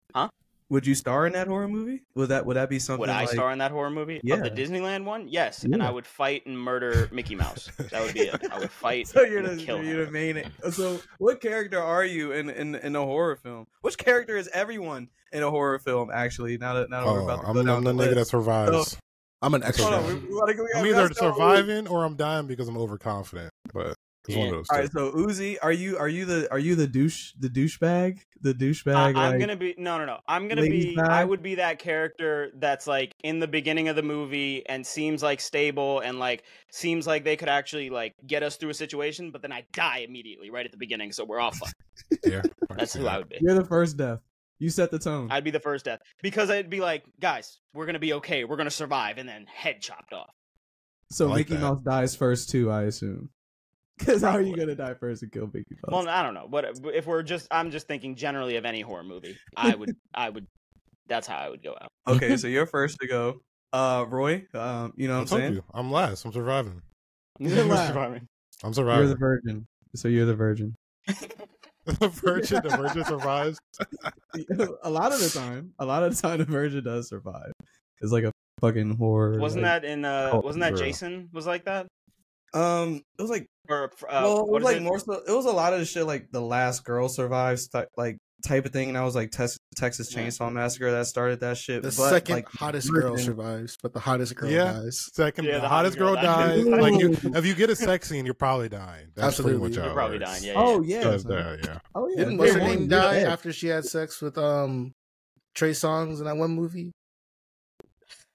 Would you star in that horror movie? Would that would that be something? Would I like, star in that horror movie? Of Yeah. the Disneyland one? Yes. And Yeah. I would fight and murder Mickey Mouse. That would be it. I would fight So you're and the kill you're him. the main. So what character are you in in in a horror film? Which character is everyone in a horror film? Actually, now that now that we're Oh, about to I'm, go down I'm the the nigga that list. survives. I'm an extra. Hold on, we, we gotta, we gotta, I'm we either gotta start with- surviving or I'm dying because I'm overconfident. But it's one of Yeah. those. All two. right, so Uzi, are you are you the are you the douche the douchebag the I, douchebag? I'm like, gonna be no, no, no. I'm gonna ladies' be. bag? I would be that character that's like in the beginning of the movie and seems like stable and like seems like they could actually like get us through a situation, but then I die immediately right at the beginning, so we're all fucked. Yeah, I can That's see who that. I would be. You're the first death. You set the tone. I'd be the first death because I'd be like, guys, we're gonna be okay. We're gonna survive, and then head chopped off. so I like Mickey that. Mouse dies first too, I assume. Because how are you gonna die first and kill Mickey Mouse? Well, I don't know. What if we're just? I'm just thinking generally of any horror movie. I would. I would. That's how I would go out. Okay, so you're first to go. Uh, Roy, um, you know I what I'm told saying? you, I'm last. I'm surviving. You're last. Surviving. I'm You're surviving. the virgin. So you're the virgin. The virgin, the virgin survives. A lot of the time, a lot of the time, the virgin does survive. It's like a fucking horror. Wasn't like, that in? Uh, Oh, wasn't that bro. Jason? Was like that? Um, it was like Or uh, well, it what was is like it? more so. It was a lot of the shit like the last girl survives type, like type of thing, and I was like Tex- Texas Yeah. Chainsaw Massacre that started that shit. The but, second like, hottest girl virgin- survives, but the hottest girl Yeah. dies. Second, Yeah, the, the hottest hottest girl girl dies. dies. Like you, if you get a sex scene, you're probably dying. That's Absolutely. pretty much how You're it probably works. dying. Yeah. Oh yeah. yeah, Does son. that, yeah. Oh yeah. Didn't Day what's her one, name you're die dead. after she had sex with um Trey Songz in that one movie?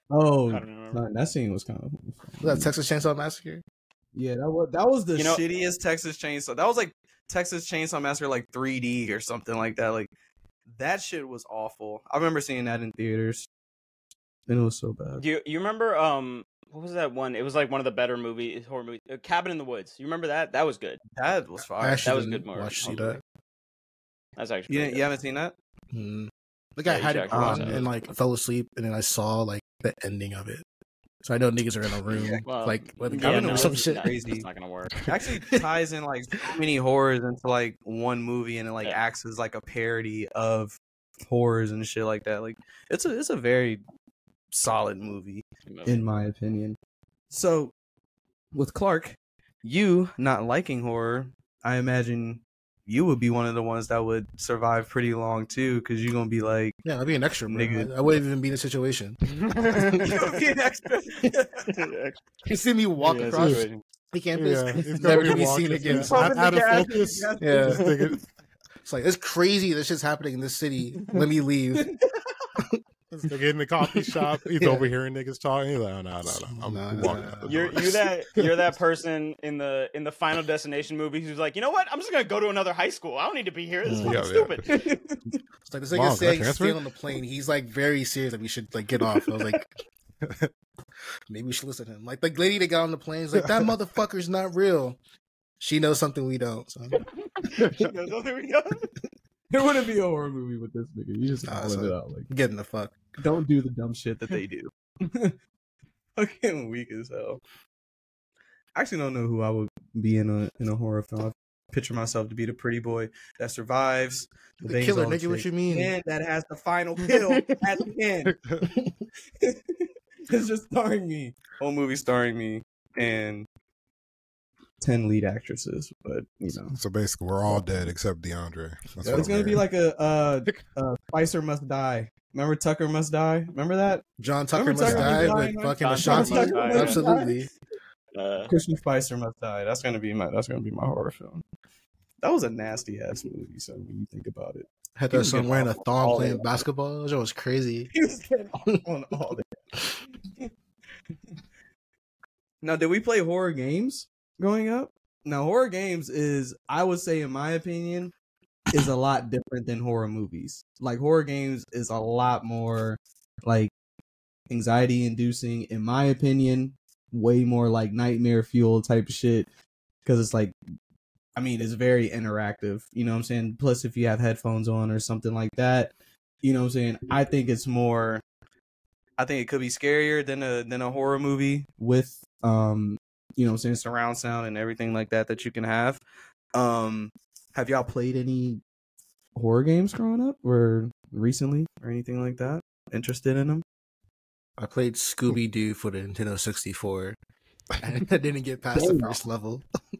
Oh, I don't remember. that that scene was kind of. Was that Texas Chainsaw Massacre? Yeah, that was that was the You know- shittiest Texas Chainsaw. That was like Texas Chainsaw Massacre, like three D or something like that. Like that shit was awful. I remember seeing that in theaters, and it was so bad. Do you you remember um what was that one? It was like one of the better movies, horror movies, uh, Cabin in the Woods. You remember that? That was good. That was I fire. actually That was didn't good more- watch see more that. movie. That's actually You, pretty didn't- good. you haven't seen that? Mm. Like I Yeah, you had should it actually watch on that. and like fell asleep, and then I saw like the ending of it. So I know niggas are in a room, Yeah, well, like with a yeah, gun no, or some it's shit. not- Crazy. It's not gonna work. Actually ties in like so many horrors into like one movie, and it like Yeah. acts as like a parody of horrors and shit like that. Like it's a it's a very solid movie in my opinion. So with Clark, you not liking horror, I imagine you would be one of the ones that would survive pretty long too, because you're gonna be like, Yeah, I'd be an extra, bro. Nigga. I, I wouldn't even be in a situation. you'll be an extra. You see me walk Yeah, across situation. the campus, Yeah, it's never gonna to be walking seen again. through- out, out of focus. Yeah. This nigga- It's like it's crazy. This shit's happening in this city. Let me leave. this nigga in the coffee shop. He's Yeah. overhearing niggas talking. He's like, oh, no, no, no. I'm Nah, walking nah, out the nah. You're door. you that you're that person in the in the Final Destination movie who's like, you know what? I'm just gonna go to another high school. I don't need to be here. This is Mm. fucking Yeah, yeah. stupid. It's like this Mom, nigga can I saying transfer? staying on the plane. He's like very serious that we should like get off. I was like, maybe we should listen to him. Like the lady that got on the plane is like, that motherfucker's not real. She knows something we don't. So. She goes, oh, there we go. There wouldn't be a horror movie with this nigga. You just Nah, calling so- it out. Like, Getting the fuck. don't do the dumb shit that they do. Fucking weak as hell. I actually don't know who I would be in a in a horror film. I picture myself to be the pretty boy that survives The bangs killer, all the nigga, what chicks, you mean? and that has the final kill at the end. It's just starring me. Whole movie starring me and ten lead actresses, but you know. So basically, we're all dead except DeAndre. That's what It's I'm gonna be hearing. like a uh, uh Spicer Must Die. Remember Tucker Must Die? Remember that? John Tucker Remember must Tucker die Must with Die? fucking John Ashanti. Tucker must die. Absolutely. Uh, Christian Spicer Must Die. That's gonna be my that's gonna be my horror film. That was a nasty ass movie, so when you think about it. Had He that was son getting wearing a off thong all playing that. basketball. That was crazy. He was getting off on all that. Now, did we play horror games growing up? Now, horror games is, I would say, in my opinion, is a lot different than horror movies. Like, horror games is a lot more, like, anxiety inducing, in my opinion, way more like nightmare fuel type shit. Because it's like, I mean, it's very interactive. You know what I'm saying? Plus, if you have headphones on or something like that, you know what I'm saying? I think it's more, I think it could be scarier than a than a horror movie with, um, you know what I'm saying, surround sound and everything like that that you can have. Um, have y'all played any horror games growing up or recently or anything like that? Interested in them? I played Scooby Doo for the Nintendo sixty-four. I didn't get past the first level.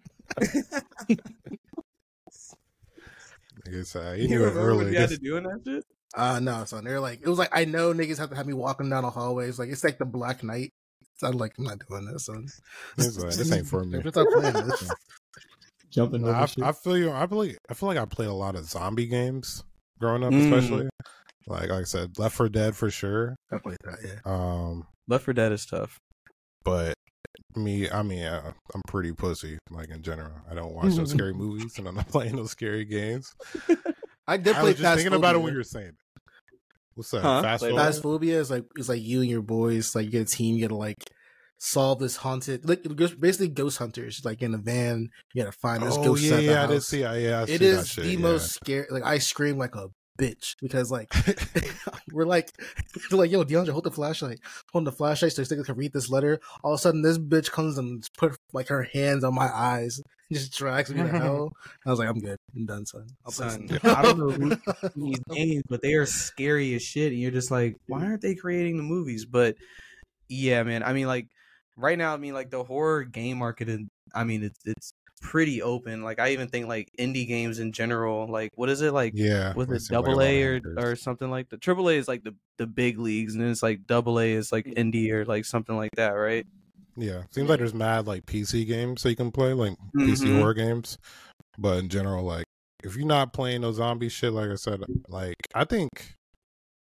Niggas, uh, he You knew it remember what early. you had to do in that shit? Uh no, son. They're like, it was like I know niggas have to have me walking down the hallways. Like it's like the Black Knight. So I'm like, I'm not doing this, son. He's like, this ain't for me. Like, stop playing this. Jumping Nah, over I, shit. I feel you. I believe. I feel like I played a lot of zombie games growing up, Mm. especially. Like, like I said, Left four Dead for sure. I played that, yeah. Um, Left four Dead is tough. but me, I mean, uh, I'm pretty pussy. Like in general, I don't watch those scary movies, and I'm not playing those scary games. I did I play was just thinking about it when Phasmophobia. you were saying. it. What's that? Huh? Fast Play Phobia? Phasmophobia is like it's like you and your boys, like you get a team, you gotta like solve this haunted, like it goes- basically ghost hunters. Like in a van, you gotta find this Oh ghost yeah, at the yeah, I house. did see. I, yeah, I It see that is shit, the yeah. most scary. Like I scream like a bitch because like we're like they're like, yo, DeAndre, hold the flashlight, hold the flashlight so they can read this letter. All of a sudden, this bitch comes and just put like her hands on my eyes, and just drags me to hell. I was like, I'm good, I'm done, son. I'll play Son, some- I don't know who these games, but they are scary as shit. And you're just like, why aren't they creating the movies? But yeah, man. I mean, like right now, I mean, like the horror game market, is, I mean, it's it's pretty open. Like I even think like indie games in general. Like what is it like? Yeah, Was I it seen, like, a double lot of A or hackers. or something like that? Triple A is like the the big leagues, and then it's like double A is like indie or like something like that, right? Yeah, seems like there's mad like P C games that you can play, like P C Mhm. horror games. But in general, like if you're not playing those zombie shit, like I said, like I think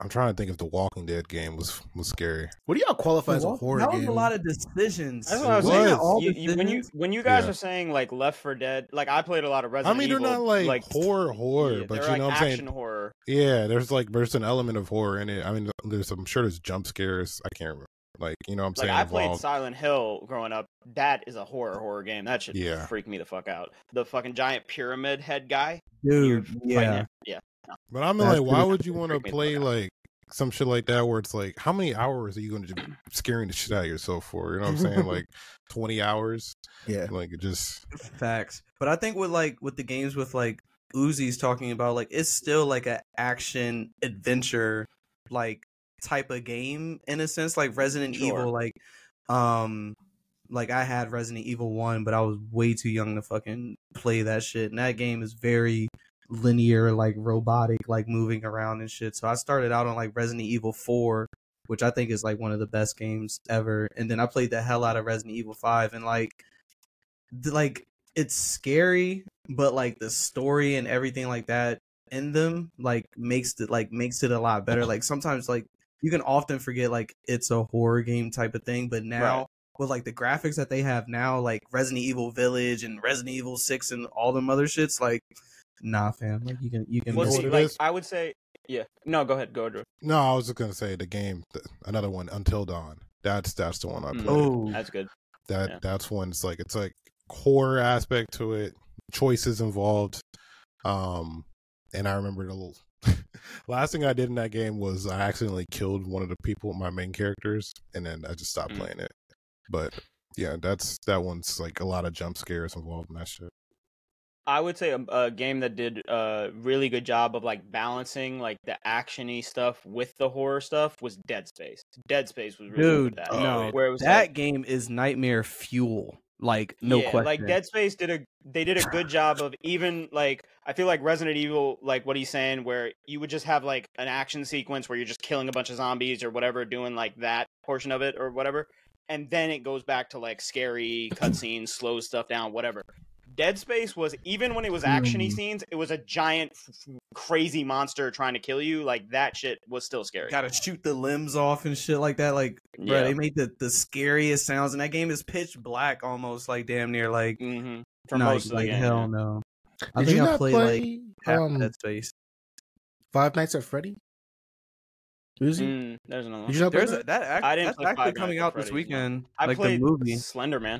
I'm trying to think if the Walking Dead game was was scary. What do y'all qualify as a Well, horror that game? was a lot of decisions. That's what I was It saying. was. All You, you, when you decisions. when you guys Yeah. are saying like Left four Dead, like I played a lot of I Resident mean, they're Evil. not like, like horror horror, yeah, but they're you like know what I'm action saying? horror. Yeah, there's like there's an element of horror in it. I mean, there's I'm sure there's jump scares. I can't remember. Like, you know what I'm Like saying? I played involved. Silent Hill growing up. That is a horror horror game. That should Yeah. freak me the fuck out. The fucking giant pyramid head guy. when you're Dude, fighting yeah. him. Yeah. But I mean, That's like, why pretty would you want to freak me the play fuck out. like some shit like that where it's like, how many hours are you going to be scaring the shit out of yourself for? You know what I'm saying? Like twenty hours. Yeah. Like it just. Facts. But I think with like with the games with like Uzi's talking about, like it's still like a action adventure like type of game in a sense, like Resident Sure. Evil, like um like I had Resident Evil one, but I was way too young to fucking play that shit. And that game is very linear, like robotic, like moving around and shit. So I started out on like Resident Evil four, which I think is like one of the best games ever. And then I played the hell out of Resident Evil five, and like th- like it's scary, but like the story and everything like that in them like makes it like makes it a lot better. Like sometimes like you can often forget like it's a horror game type of thing, but now Right. with like the graphics that they have now, like Resident Evil Village and Resident Evil six and all them other shits, like nah, fam, like you can you can Well, know miss see, what it. it like is? I would say, yeah. No, go ahead, go Drew. No, I was just gonna say the game, the, another one, Until Dawn. That's that's the one I Mm. played. Oh, That's good. That yeah. that's one. It's like it's like horror aspect to it, choices involved. Um, and I remember the little last thing I did in that game was I accidentally killed one of the people, my main characters, and then I just stopped Mm. playing it. But yeah, that's that one's like a lot of jump scares involved in that shit. I would say a, a game that did a really good job of like balancing like the actiony stuff with the horror stuff was Dead Space. Dead Space was really dude, good at Oh, that. no, Where it was that like, game is nightmare fuel. Like no yeah, question. like Dead Space did a they did a good job of even like I feel like Resident Evil, like what he's saying, where you would just have like an action sequence where you're just killing a bunch of zombies or whatever, doing like that portion of it or whatever, and then it goes back to like scary cutscenes, slows stuff down, whatever. Dead Space was, even when it was actiony Mm. scenes, it was a giant f- crazy monster trying to kill you. Like that shit was still scary. Gotta shoot the limbs off and shit like that. Like, bro, Yeah. they make the, the scariest sounds, and that game is pitch black, almost like damn near like. Mm-hmm. For Nah, most of the like game. hell yeah. no. I Did think you I not played play like half um, Dead Space. Five Nights at Freddy? Uzi? Mm, there's another Did one. you not play There's that? a, that act, I didn't that's play actually Five coming Nights at out this Freddy's, no. weekend. I like played the movie. Slender Man.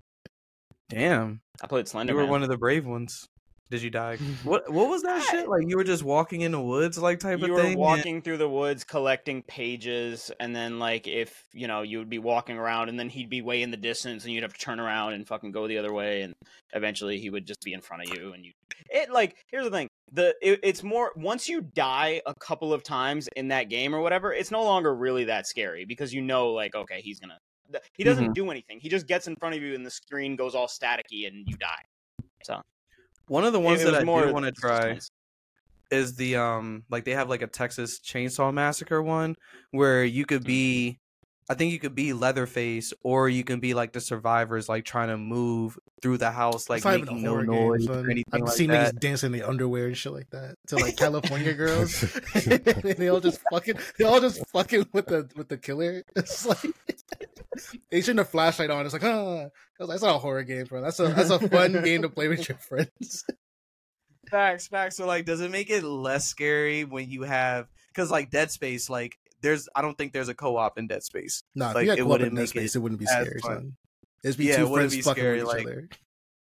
Damn, I played Slender you were Man. one of the brave ones. Did you die? What What was that I- shit? Like you were just walking in the woods, like type you of were thing. and- walking through the woods collecting pages, and then like if you know you would be walking around, and then he'd be way in the distance, and you'd have to turn around and fucking go the other way, and eventually he would just be in front of you, and you. It like here's the thing: the it, it's more once you die a couple of times in that game or whatever, it's no longer really that scary because you know like okay he's gonna. He doesn't Mm-hmm. do anything. He just gets in front of you, and the screen goes all staticky, and you die. So One of the ones it, it that was I more do want to try suspense. is the um like they have like a Texas Chainsaw Massacre one where you could be, I think you could be Leatherface, or you can be like the survivors, like trying to move through the house, like It's not even a making no horror noise game, or son. anything I've like seen that. niggas dancing in their underwear and shit like that to like California girls. And they all just fucking, they all just fucking with the with the killer. It's like they shouldn't have flashlight on. It's like, huh? I was like, that's not a horror game, bro. That's a that's a fun game to play with your friends. Facts, facts. So like, does it make it less scary when you have? Because like Dead Space, like there's, I don't think there's a co-op in Dead Space. Nah, if Like, you it had co-op wouldn't in Dead make Space, it it wouldn't be as scary, fun. son. It'd be Yeah, it two wouldn't friends be fucking scary, with each like- other.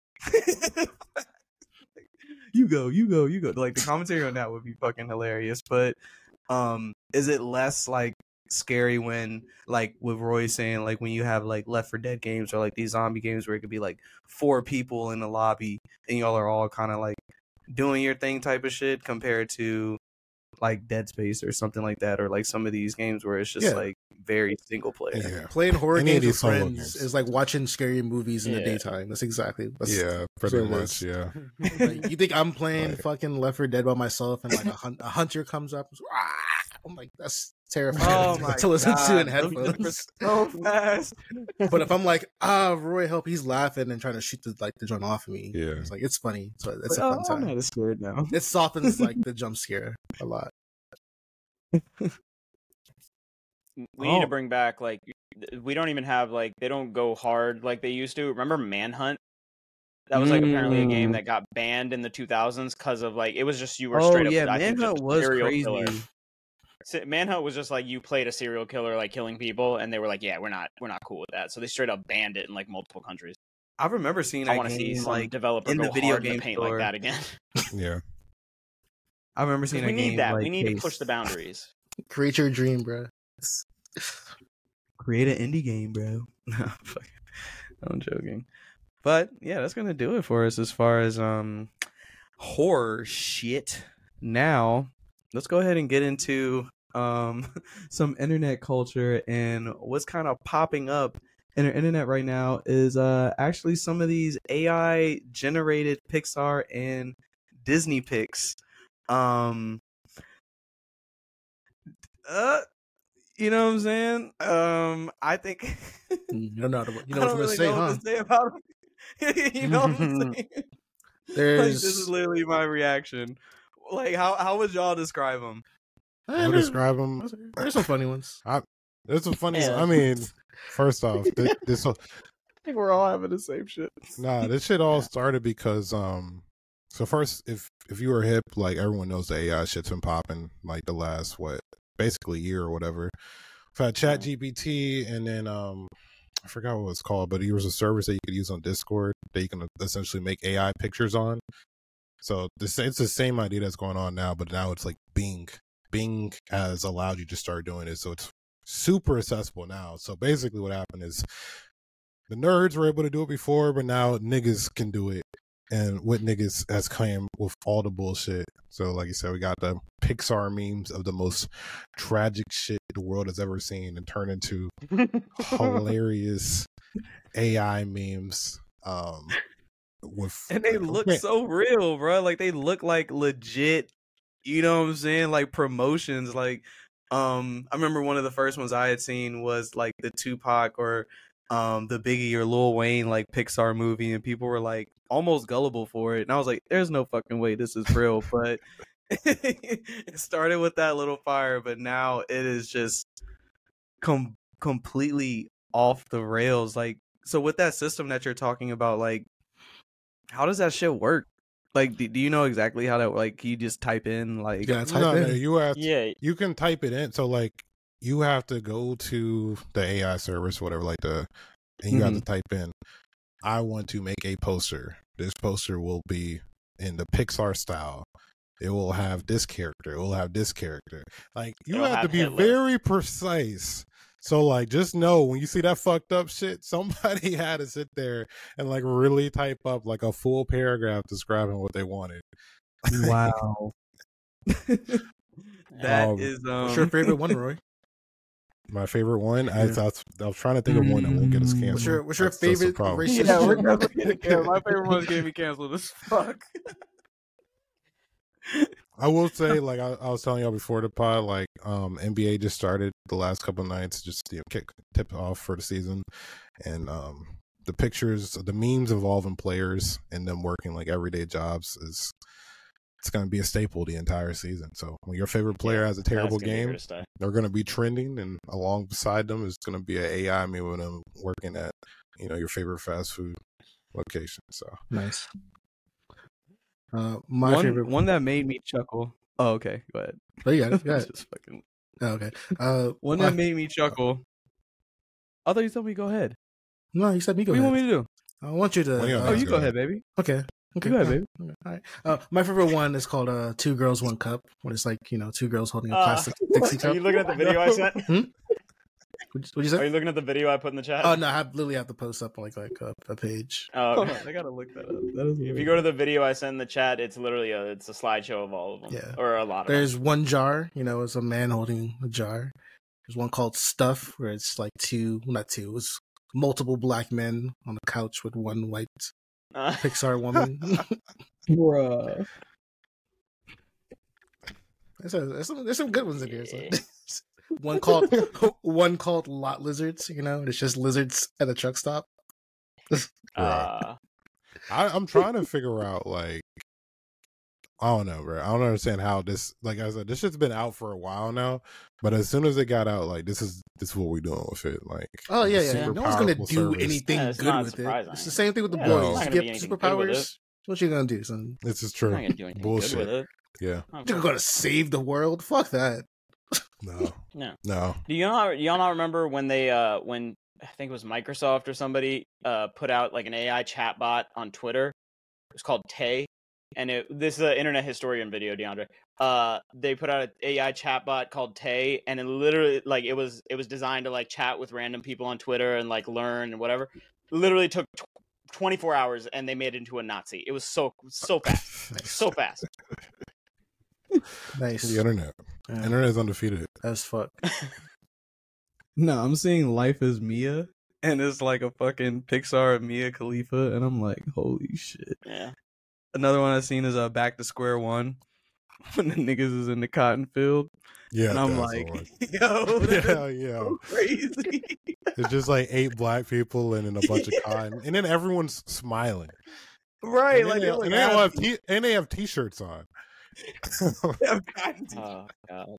You go, you go, you go. Like the commentary on that would be fucking hilarious. But um, is it less like scary when like with Roy saying like when you have like Left four Dead games or like these zombie games where it could be like four people in the lobby and y'all are all kind of like doing your thing type of shit compared to like Dead Space or something like that, or like some of these games where it's just Yeah. like very single player. Yeah, Playing horror Any of games with these solo friends games. is like watching scary movies in the Yeah. daytime. That's exactly. That's, yeah, pretty what it much. is. Yeah, Like, you think I'm playing Right. fucking Left four Dead by myself and like a, hun- a hunter comes up? "Ah!" I'm like, that's Oh terrifying my to listen to in God, those numbers headphones. so fast. But if I'm like, ah, Roy, help, he's laughing and trying to shoot the like the joint off of me. Yeah. It's like it's funny. So it's Like, a oh, fun I'm time. not as scared now. It softens like the jump scare a lot. we need Oh. to bring back like we don't even have like they don't go hard like they used to. Remember Manhunt? That was like apparently a game Mm. that got banned in the two thousands because of like it was just you were Oh straight up. yeah, I think, just Manhunt a was serial crazy. killer. Si- Manhunt was just like you played a serial killer like killing people, and they were like, yeah, we're not we're not cool with that. So they straight up banned it in like multiple countries. I remember seeing I that want to see game some like developer in go the video hard in game the paint store. like that again. Yeah. I remember 'Cause seeing we a need game that. like we need to Case. push the boundaries. Create your dream, bro. Create an indie game, bro. No, fuck. I'm joking. But yeah, that's gonna do it for us as far as um horror shit. Now, let's go ahead and get into um some internet culture, and what's kind of popping up in our internet right now is uh actually some of these A I generated Pixar and Disney pics. Um uh you know what I'm saying? Um I think You don't know, you know I what I'm don't gonna really say, know huh? what to say about it. You know what I'm saying? There's Like, this is literally my reaction. Like, how how would y'all describe them? Eh, I would there's, describe them. there's some funny ones. There's some funny. Yeah. I mean, first off, this, this I think we're all having the same shit. nah, this shit all started because um. So first, if if you were hip, like everyone knows the A I shit's been popping like the last what basically year or whatever. We've had Chat G P T, and then um. I forgot what it's called, but it was a service that you could use on Discord that you can essentially make A I pictures on. So this it's the same idea that's going on now, but now it's like Bing. Bing has allowed you to start doing it, so it's super accessible now. So basically, what happened is the nerds were able to do it before, but now niggas can do it. And what niggas has come with all the bullshit. So, like you said, we got the Pixar memes of the most tragic shit the world has ever seen and turn into hilarious A I memes. Um, with And they look so real, bro. Like, they look like legit, you know what I'm saying? Like, promotions. Like, um, I remember one of the first ones I had seen was like the Tupac or um the Biggie or Lil Wayne like Pixar movie, and people were like almost gullible for it, and I was like, there's no fucking way this is real. But it started with that little fire, but now it is just com- completely off the rails. Like, so with that system that you're talking about, like, how does that shit work? Like, do, do you know exactly how that, like, you just type in like Yeah, type no, in. no, you have to, Yeah, you can type it in. So like you have to go to the A I service, whatever, like the, and you Mhm. have to type in, I want to make a poster. This poster will be in the Pixar style. It will have this character. It will have this character. Like you It'll have, to have be Hitler. very precise. So like, just know when you see that fucked up shit, somebody had to sit there and like really type up like a full paragraph describing what they wanted. wow. That Um, is um What's your favorite one, Roy? My favorite one. I, Yeah. thought, I was trying to think of one that won't get us canceled. What's your What's your That's- that's the favorite problem. racist? Yeah, we're definitely gonna cancel. My favorite one's getting me canceled as fuck. I will say, like I, I was telling y'all before the pod, like um, N B A just started the last couple of nights, just you know, kick tip off for the season, and um, the pictures, the memes involving players and them working like everyday jobs is it's going to be a staple the entire season. So when your favorite player has a terrible that's gonna be here game, to stay. they're going to be trending, and alongside them is going to be an A I meme with them working at you know your favorite fast food location. So Nice. Uh, my one, favorite one that made me chuckle. Oh, okay, go ahead. Oh, you got it. Go ahead. Just fucking Oh, okay. Uh, one my- that made me chuckle. I thought you told me go ahead. No, you said me go What do you ahead. want me to do? I want you to. Well, yeah, uh, Oh, let's you go go ahead. ahead, baby. Okay. Okay. Go ahead, uh, baby. okay, All right. Uh, my favorite one is called uh, Two Girls, One Cup, when it's like, you know, two girls holding a Uh, plastic Dixie Are cup. you looking at the video I sent? What'd what'd you Are say? you looking at the video I put in the chat? Oh, no, I have, literally have to post up like like a, a page. Oh, Hold okay. on, I gotta look that up. That is If you go to the video I sent in the chat, it's literally a it's a slideshow of all of them, Yeah. or a lot of them. There's one jar, you know, it's a man holding a jar. There's one called Stuff, where it's like two, well, not two, it's multiple black men on a couch with one white Uh, Pixar woman. Bruh. there's, a, there's, some, there's some good ones in here. So. one called one called Lot Lizards, you know, it's just lizards at a truck stop. uh, I, I'm trying to figure out like I don't know, bro. I don't understand how this. Like I said, this shit's been out for a while now. But as soon as it got out, like this is this is what we're doing with it. Like, Oh yeah, it's a yeah. super No one's gonna powerful do service. anything Yeah, it's good not with surprising. it. It's the same thing with the Yeah, it's boys. not gonna You be get anything good with superpowers. it. What you gonna do, son? This is I'm not true. gonna do anything Bullshit. good with it. Yeah. You're gonna save the world? Fuck that. No. No. No. Do you not y'all not remember when they uh when I think it was Microsoft or somebody uh put out like an A I chatbot on Twitter? It was called Tay, and it this is an internet historian video, DeAndre. Uh, they put out an A I chatbot called Tay, and it literally like it was it was designed to like chat with random people on Twitter and like learn and whatever. Literally took tw- twenty-four hours, and they made it into a Nazi. It was so so fast, Nice. so fast. Nice. The internet. Yeah, Internet is undefeated. as fuck. No, I'm seeing Life is Mia, and it's like a fucking Pixar of Mia Khalifa, and I'm like, holy shit. Yeah. Another one I've seen is uh, Back to Square One, when the niggas is in the cotton field, Yeah. and I'm that's like, the one. yo, that's Yeah, yeah. so crazy. It's just like eight black people and then a bunch of cotton, and then everyone's smiling. Right, And like, then they're, they, like, and they all have happy. t- and they have t-shirts on. They have cotton t- Oh god.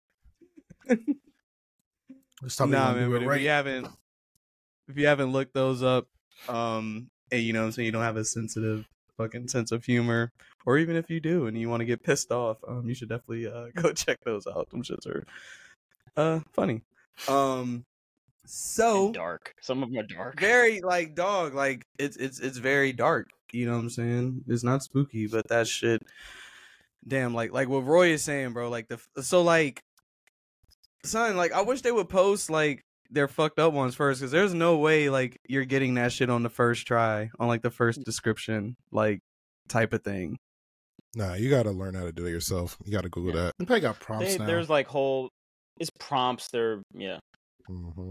Let's talk Nah, about man, do but it if right. you haven't, if you haven't looked those up, um, and you know what I'm saying, you don't have a sensitive fucking sense of humor, or even if you do and you want to get pissed off, um, you should definitely uh go check those out. Them shits are uh funny. Um, so And dark. Some of them are dark. very like dog, like it's it's it's very dark. You know what I'm saying? It's not spooky, but that shit. Damn, like like what Roy is saying, bro. Like the so like, son, like I wish they would post like their fucked up ones first, because there's no way like you're getting that shit on the first try, on like the first description, like type of thing. Nah, you got to learn how to do it yourself. You got to Google that. You probably got prompts They, now. there's like whole it's prompts. They're yeah. hmm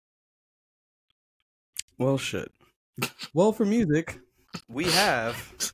Well, shit. Well, for music, we have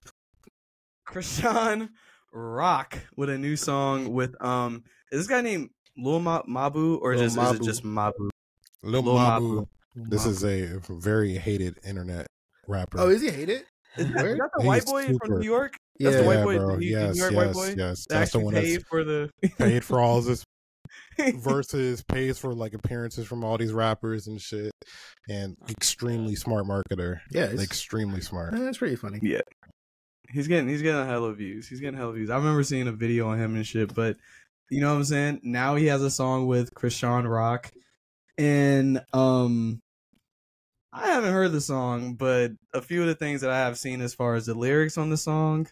Krishan Rock with a new song with um. Is this guy named Lil Ma- Mabu or Lil just is it Mabu. just Mabu? Lil Lil Mabu. Mabu. This is a very hated internet rapper. Oh, is he hated? Is that, is that the He's white boy super- from New York? That's Yeah. the white yeah, boy. bro. The, the yes, New York yes, white boy. yes. That That's the actually one paid that's for the paid for all this verses, pays for like appearances from all these rappers and shit, and extremely smart marketer. Yeah, it's, Like, extremely smart. eh, it's pretty funny. Yeah. He's getting he's getting a hella views. He's getting hella views. I remember seeing a video on him and shit, but you know what I'm saying? Now he has a song with Krishan Rock. And um I haven't heard the song, but a few of the things that I have seen as far as the lyrics on the song,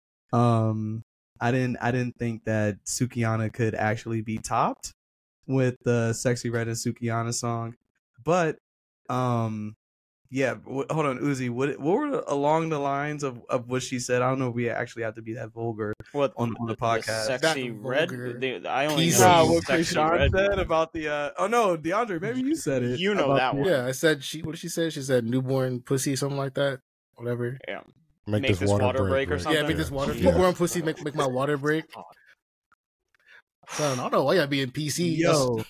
um I didn't I didn't think that Sukihana could actually be topped with the Sexy Red and Sukihana song. But um yeah, w- hold on, Uzi. What what were the, along the lines of, of what she said? I don't know if we actually have to be that vulgar What on, on the podcast. sexy That red. vulgar The, I only piece know of- Nah, Nah, what sexy Krishan red. said about the uh oh no, DeAndre, maybe you said it. You know about that the- one. Yeah, I said she. What did she say? She said newborn pussy, something like that. Whatever. Yeah. Make, Make this, this water, water break, break or right? something. Yeah, make this water. Yeah. Newborn pussy, make make my water break. Son, I don't know why y'all being P C. Yo,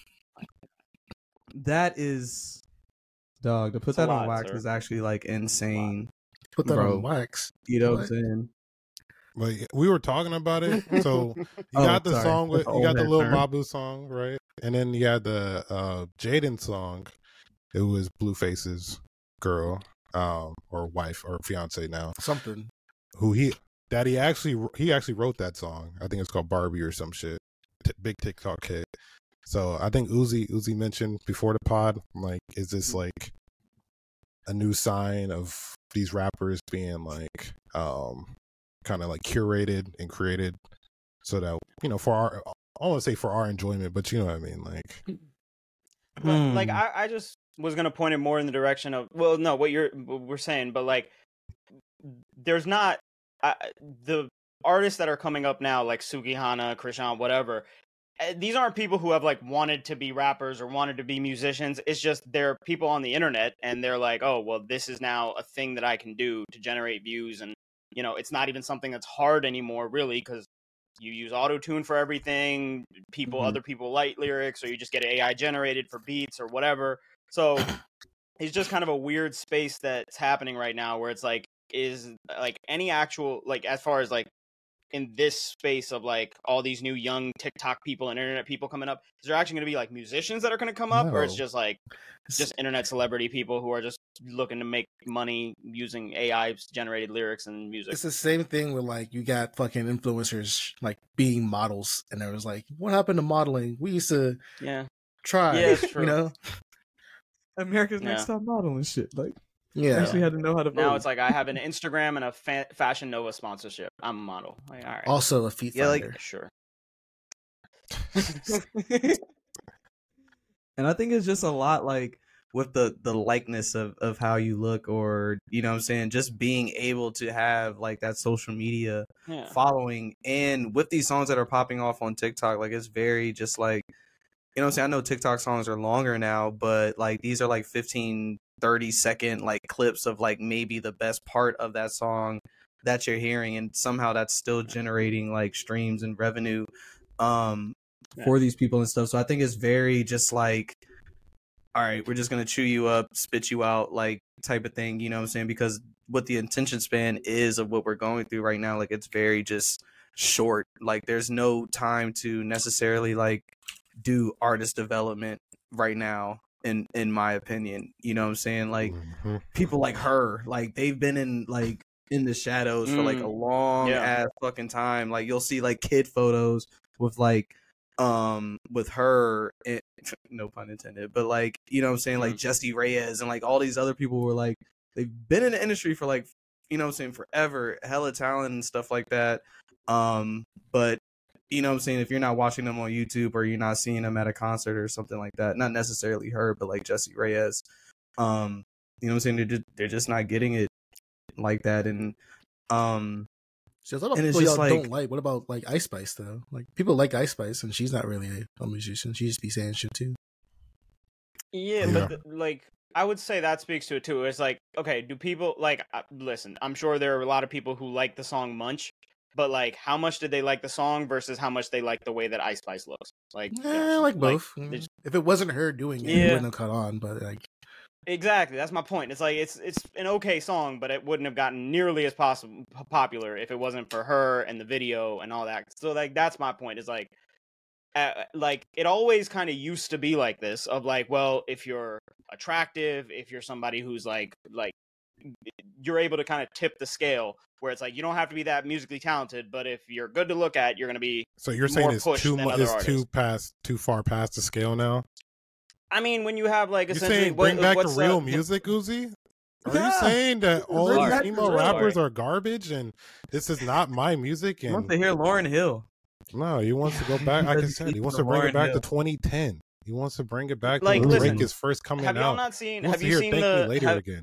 that is dog. To put It's a that lot, on wax sir. is actually like insane. Put that bro. on wax. You know what I'm What? saying? Like, we were talking about it. So you Oh, got the sorry. song with That's you got the old Lil head term. Mabu song, right? And then you had the uh Jaden song. It was Blueface's girl, um, or wife or fiance now, Something. who he that he actually he actually wrote that song. I think it's called Barbie or some shit. T- big TikTok hit. So I think Uzi Uzi mentioned before the pod, like, is this like a new sign of these rappers being like um kind of like curated and created so that, you know, for our, I don't want to say for our enjoyment, but you know what I mean, like, But, like Hmm. I, I just was gonna point it more in the direction of well, no, what you're what we're saying, but like, there's not I, the artists that are coming up now, like Sukihana, Krishan, whatever. eh, These aren't people who have like wanted to be rappers or wanted to be musicians. It's just they're people on the internet, and they're like, oh, well, this is now a thing that I can do to generate views, and you know, it's not even something that's hard anymore, really, because you use auto-tune for everything. People, Mhm. other people write lyrics, or you just get A I generated for beats or whatever. So it's just kind of a weird space that's happening right now, where it's like, is like any actual like as far as like in this space of like all these new young TikTok people and internet people coming up, is there actually going to be like musicians that are going to come up, or it's No. just like just internet celebrity people who are just looking to make money using A I generated lyrics and music? It's the same thing with like you got fucking influencers like being models, and there was like, what happened to modeling? We used to Yeah, try, Yeah, it's true. you know? America's Yeah. Next Top Model and shit. Like, Yeah. actually had to know how to vote. now it's like I have an Instagram and a fa- Fashion Nova sponsorship. I'm a model. Like, all right, Also a feet Yeah, like- finder. sure. And I think it's just a lot like with the the likeness of of how you look, or you know what I'm saying, just being able to have like that social media Yeah. following, and with these songs that are popping off on TikTok, like it's very just like, you know what I'm saying, I know TikTok songs are longer now, but like these are like fifteen, thirty second like clips of like maybe the best part of that song that you're hearing, and somehow that's still generating like streams and revenue um Yeah. for these people and stuff. So I think it's very just like, all right, we're just gonna chew you up, spit you out, like type of thing, you know what I'm saying? Because what the attention span is of what we're going through right now, like it's very just short. Like there's no time to necessarily like do artist development right now, in in my opinion. You know what I'm saying? Like Mhm. people like her, like they've been in like in the shadows for like a Mm, long yeah. ass fucking time. Like you'll see like kid photos with like um with her, and, no pun intended, but like, you know what I'm saying, like Mm. Jessie Reyes and like all these other people were like, they've been in the industry for like, you know what I'm saying, forever, hella talent and stuff like that. Um but you know what I'm saying, if you're not watching them on YouTube or you're not seeing them at a concert or something like that, not necessarily her, but like Jessie Reyes, um you know what I'm saying, they're just, they're just not getting it like that. And um So there's a lot of And it's people y'all just don't like- like. What about like Ice Spice though? Like people like Ice Spice, and she's not really a musician. She just be saying shit too. Yeah, Yeah. but th- like I would say that speaks to it too. It's like, okay, do people like uh, listen? I'm sure there are a lot of people who like the song Munch, but like, how much did they like the song versus how much they like the way that Ice Spice looks? Like, Yeah, you I know, like both. there's- if it wasn't her doing it, it Yeah. wouldn't have caught on. But like, Exactly, that's my point. It's like it's it's an okay song, but it wouldn't have gotten nearly as possible popular if it wasn't for her and the video and all that. So like that's my point. Is like, uh, like it always kind of used to be like this. Of like, well, if you're attractive, if you're somebody who's like like you're able to kind of tip the scale, where it's like you don't have to be that musically talented, but if you're good to look at, you're gonna be. So you're saying more it's push too than much, other it's too artists. past, too far past the scale now. I mean, when you have like You're essentially saying what- bring back the what's, real uh, music, Uzi? Are you Yeah. saying that all Bring these back the female real rappers art. are garbage and this is not my music? I And want to hear Lauryn Hill. no, he wants to go back. Like I said, he wants to bring it Lauryn back to Hill. twenty ten. He wants to bring it back Like, to when listen, Drake is first coming Have y'all out. not seen? He wants Have to you hear seen "Thank the? Me Later" have, again.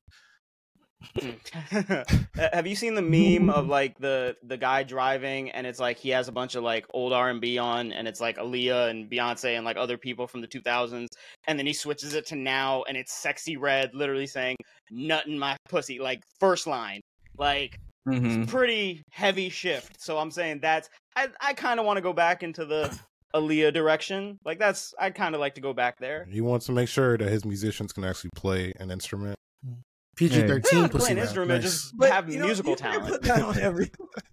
have you seen the meme of like the the guy driving and it's like he has a bunch of like old R and B on and it's like Aaliyah and Beyonce and like other people from the two thousands, and then he switches it to now and it's Sexy Red literally saying "nut in my pussy" like first line, like Mm-hmm. pretty heavy shift. So I'm saying that's I I kind of want to go back into the Aaliyah direction. Like that's I kind of like to go back there. He wants to make sure that his musicians can actually play an instrument. P G They thirteen don't have to pussy play an rap. instrument, Nice. just have musical you can't talent. put that on every-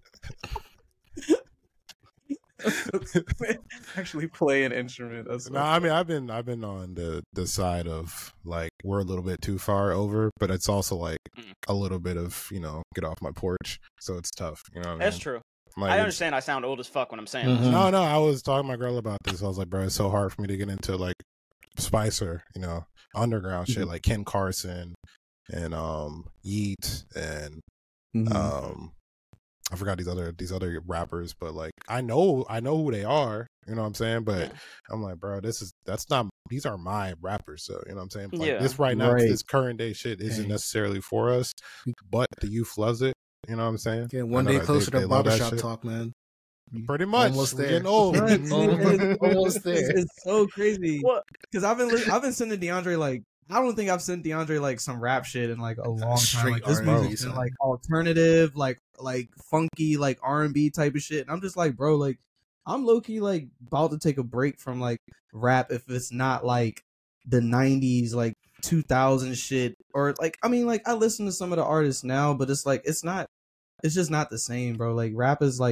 Actually play an instrument. That's No, I mean I've been I've been on the the side of like we're a little bit too far over, but it's also like Mm. a little bit of, you know, get off my porch. So it's tough. You know what I mean? That's true. Like, I it's- understand I sound old as fuck when I'm saying Mhm. this. No, no, I was talking to my girl about this. I was like, bro, it's so hard for me to get into like Spicer, you know, underground shit Mhm. like Ken Carson and um Yeet and Mhm. um I forgot these other these other rappers, but like I know I know who they are, you know what I'm saying? But Yeah. I'm like, bro, this is that's not these are my rappers, so you know what I'm saying? Like Yeah. this right now, Right. this current day shit isn't Hey. necessarily for us, but the youth loves it, you know what I'm saying? Yeah, one I know day that closer they- to they love that barbershop shit. talk, man. Pretty much. Almost We're there. getting old. Right, Almost- it's- almost it's, there. it's so crazy What? because I've been li- I've been sending DeAndre like I don't think I've sent DeAndre like some rap shit in like a long time. Straight Like this R and B, music's been son. like alternative, like like funky, like R and B type of shit. And I'm just like, bro, like I'm low key like about to take a break from like rap if it's not like the nineties, like two thousand shit, or like I mean, like I listen to some of the artists now, but it's like it's not, it's just not the same, bro. Like rap is like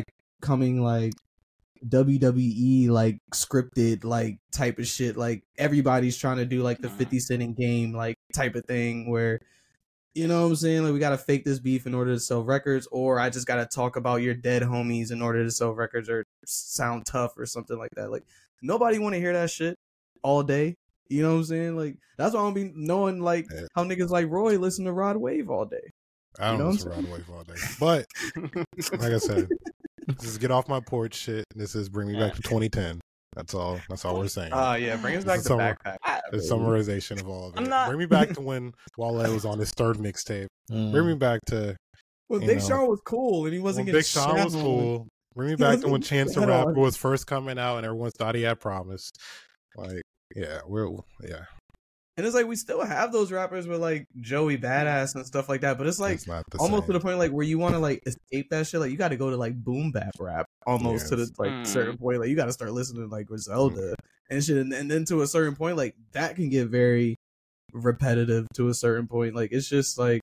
becoming like W W E like scripted like type of shit. Like everybody's trying to do like the fifty Cent in Game like type of thing where, you know what I'm saying? Like we gotta fake this beef in order to sell records, or I just gotta talk about your dead homies in order to sell records or sound tough or something like that. Like nobody want to hear that shit all day. You know what I'm saying? Like that's why I don't be knowing like Yeah. how niggas like Roy listen to Rod Wave all day. I don't You know listen to what Rod Wave all day. But like I said, just get off my porch shit. This is bring me back to twenty ten. That's all. That's all we're saying. Oh yeah, bring us This back is to summer. backpack. The summarization of all of I'm it. not- Bring me back to when Wale was on his third mixtape. Bring me back to Well, you Big know, Sean was cool and he when wasn't Big getting Sean was shat on. cool. Bring me He back to wasn't when getting Chance the shat Rapper on. was first coming out and everyone thought he had promise. Like, yeah, we're yeah. And it's like we still have those rappers with like Joey Badass and stuff like that, but it's like it's not the almost to same. the point like where you want to like escape that shit. Like you got to go to like boom bap rap almost to the Yes. like Mm. certain point. Like you got to start listening to like Griselda and shit, and, and then to a certain point, like that can get very repetitive to a certain point. Like it's just like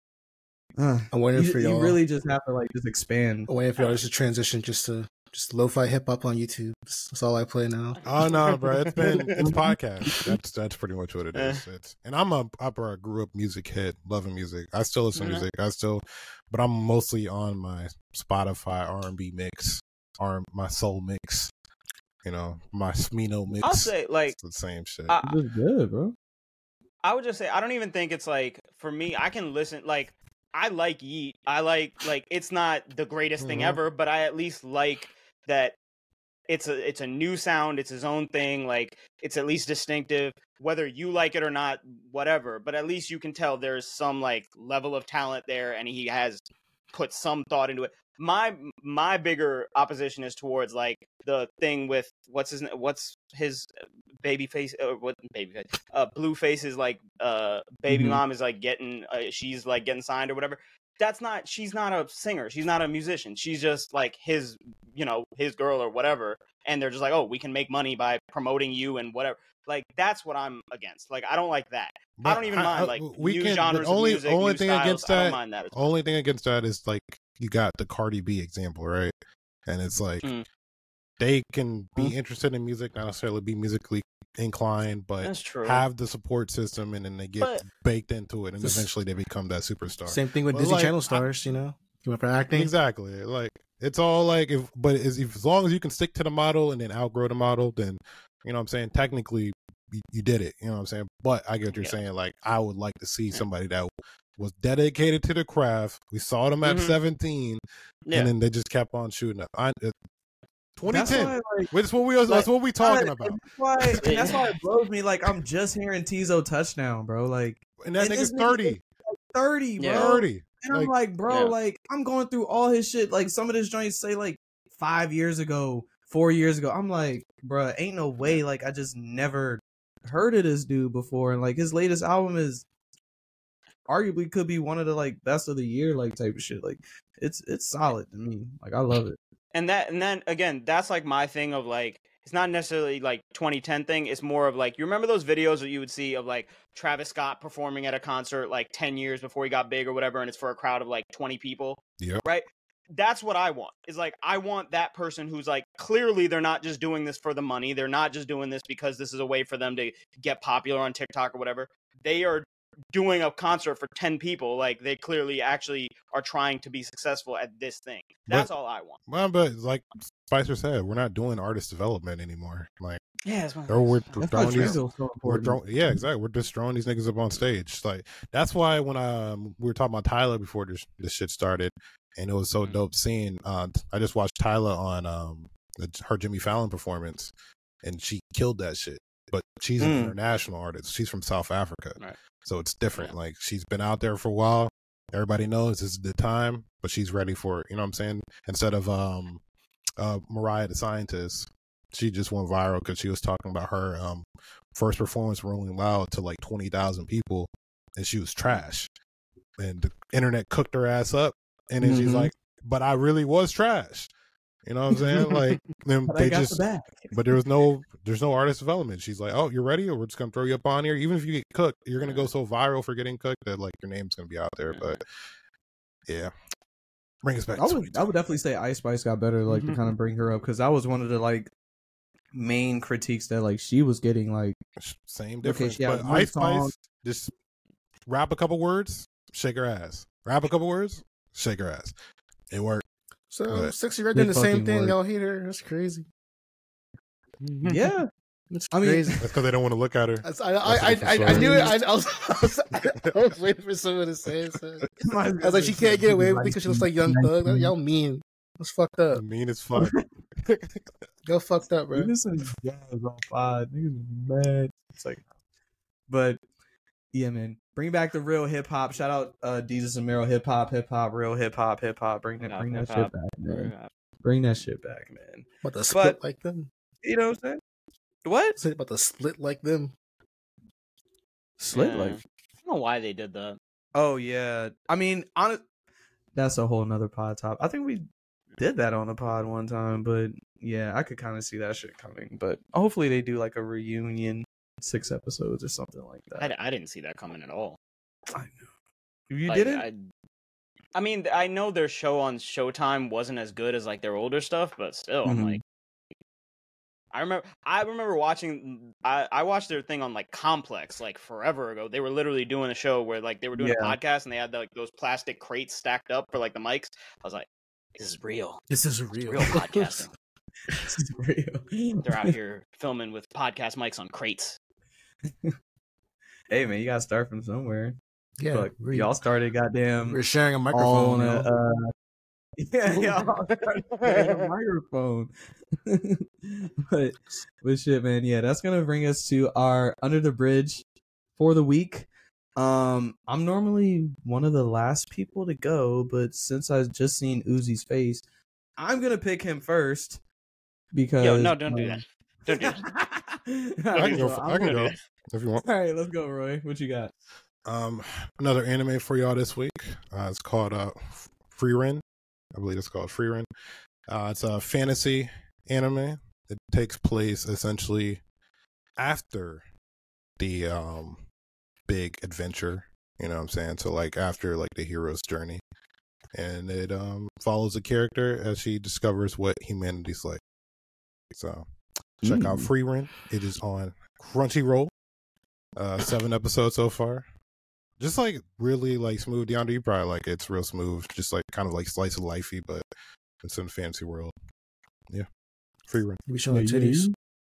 uh, I'm waiting you, for you y'all. really just have to like just expand. I'm waiting for y'all just to transition just to just lo-fi hip hop on YouTube. That's, that's all I play now. Oh no, bro! It's been it's podcast. That's that's pretty much what it is. It's and I'm a I bro, I grew up music head, loving music. I still listen to Mhm. music. I still, but I'm mostly on my Spotify R and B mix, R my soul mix. You know, my Smino mix. I'll say like It's the same shit. I, It's just good, bro. I would just say I don't even think it's like for me. I can listen like I like Yeet. I like like it's not the greatest thing Mhm. ever, but I at least like that it's a it's a new sound. It's his own thing. Like it's at least distinctive. Whether you like it or not, whatever. But at least you can tell there's some like level of talent there, and he has put some thought into it. My my bigger opposition is towards like the thing with what's his what's his baby face or what baby face uh blue face is like uh baby Mhm. mom is like getting uh, she's like getting signed or whatever. That's not she's not a singer, she's not a musician, she's just like his you know his girl or whatever, and they're just like, oh, we can make money by promoting you and whatever. Like that's what I'm against. Like I don't like that. I But don't even mind like we new can, genres but only of music, only new thing styles. against I that. don't mind that. Only thing against that is like you got the Cardi B example, right? And it's like Mm. they can be Mhm. interested in music, not necessarily be musically inclined, but That's true. have the support system, and then they get But- baked into it, and This- eventually they become that superstar. Same thing with But, Disney like, Channel I- stars, you know? You went for acting? Exactly. Like it's all like if, but as, if, as long as you can stick to the model and then outgrow the model, then you know what I'm saying. Technically, you, you did it. You know what I'm saying. But I get what you're Yeah. saying. Like I would like to see somebody that was dedicated to the craft. We saw them at Mhm. seventeen, Yeah. and then they just kept on shooting up. I, uh, twenty ten. That's why, like, That's what we. That's what we talking and about. That's why, and that's why it blows me. Like I'm just hearing Tizo touchdown, bro. Like And that and nigga's this nigga thirty. thirty, bro. Yeah. Thirty. And I'm Like, like, bro, yeah. like I'm going through all his shit. Like some of his joints say like five years ago, four years ago. I'm like, bro, ain't no way. Like I just never heard of this dude before. And like his latest album is arguably could be one of the like best of the year, like type of shit. Like it's it's solid to me. Like I love it. and that and then again, that's like my thing of like it's not necessarily like twenty ten thing. It's more of like you remember those videos that you would see of like Travis Scott performing at a concert like ten years before he got big or whatever, and it's for a crowd of like twenty people. Yep. Right. That's what I want. Is like I want that person who's like clearly they're not just doing this for the money. They're not just doing this because this is a way for them to get popular on TikTok or whatever. They are doing a concert for ten people. Like they clearly actually are trying to be successful at this thing. That's all I want. Well, but like Spicer said, we're not doing artist development anymore. Like, Yeah, it's one of or those. we're That's why throwing these. Trendo's so We're important. throwing, yeah, exactly. We're just throwing these niggas up on stage. Like that's why when um we were talking about Tyler before this this shit started, and it was so Mhm. dope seeing. Uh, I just watched Tyler on um the, her Jimmy Fallon performance, and she killed that shit. But she's an Mm. international artist. She's from South Africa, Right. so it's different. Yeah. Like she's been out there for a while. Everybody knows this is the time, but she's ready for it. You know what I'm saying? Instead of um uh Mariah the Scientist, she just went viral because she was talking about her um first performance Rolling Loud to like twenty thousand people, and she was trash, and the internet cooked her ass up, and then she's Mhm. like, but I really was trash. You know what I'm saying? Like then But they I got just the back. but there was no there's no artist development. She's like, oh, you're ready, or we're just gonna throw you up on here. Even if you get cooked, you're gonna go so viral for getting cooked that like your name's gonna be out there. But yeah, Bring us back. I to would, I would definitely say Ice Spice got better, like to kind of bring her up, because that was one of the like main critiques that like she was getting. Like, same okay, difference. she had But one Ice song. Spice just rap a couple words, shake her ass. Rap a couple words, shake her ass. It worked. So But Sexy Red it did the same fucking thing. worked. Y'all hate her. That's crazy. Yeah, It's I mean- crazy. That's because they don't want to look at her. That's- I, I, I, That's a I, I knew it. I, different I, was, I, was, I was waiting for someone to say it. So. I was like, she can't get away with it because she looks like Young Thug. Y'all mean. That's fucked up. Mean as fuck. Y'all fucked up, bro. Niggas and jazz on five. Niggas is mad. It's like, but yeah, man, bring back the real hip hop. Shout out uh Jesus and Mero, hip hop, hip hop, real hip hop, hip hop. Bring that, Hip-hop, bring that shit hip-hop. back, man. Bring that shit back, man. About to split But- like them. You know what I'm saying? What? Say about to split like them. Slit Yeah. like? I don't know why they did that. Oh yeah. I mean, honest. That's a whole nother pod top. I think we did that on the pod one time, but yeah, I could kind of see that shit coming. But hopefully they do like a reunion, six episodes or something like I, that. I didn't see that coming at all. I know. You Like, didn't? I, I mean, I know their show on Showtime wasn't as good as like their older stuff, but still, I'm Mhm. like, I remember, I remember watching. I, I watched their thing on like Complex like forever ago. They were literally doing a show where like they were doing a Yeah. podcast and they had like those plastic crates stacked up for like the mics. I was like, this is real. This is It's real. real podcasting. This is real. They're out here filming with podcast mics on crates. Hey man, you gotta start from somewhere. Yeah, Fuck, we, y'all started goddamn we're sharing a all microphone. on a, yo. uh, yeah, y'all started sharing a microphone. but but shit, man, yeah, that's gonna bring us to our Under the Bridge for the week. Um, I'm normally one of the last people to go, but since I've just seen Uzi's face, I'm gonna pick him first because Yo, no, don't do that. um, Don't do that. I can go. so For, I'm I can gonna- go if you want. All right, let's go, Roy. What you got? Um, another anime for y'all this week. Uh, it's called uh, Frieren. I believe it's called Frieren. Uh, it's a fantasy anime. It takes place essentially after the um big adventure. You know what I'm saying? So like after like the hero's journey, and it um follows a character as she discovers what humanity's like. So check out Mm. Frieren. It is on Crunchyroll. Uh, seven episodes so far. Just like really like smooth. DeAndre, you probably like it. It's real smooth. Just like kind of like slice of lifey, but it's in the fantasy world. Yeah, Frieren. We showing Yeah, titties.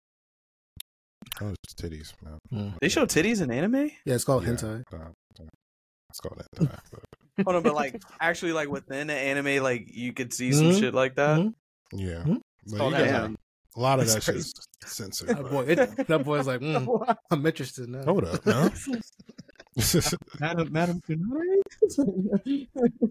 Oh, it's titties, man. They show titties in anime? Yeah, it's called Yeah, hentai. uh, uh, it's called that. uh, but Hold on, but like actually, like within the anime, like you could see some Mhm. shit like that. Mhm. yeah, Hmm? but called you guys- Damn. a lot of that That's shit is censored. That boy, it, that boy's like, mm, I'm interested now. Hold up, no. Madam, Madam Kunare?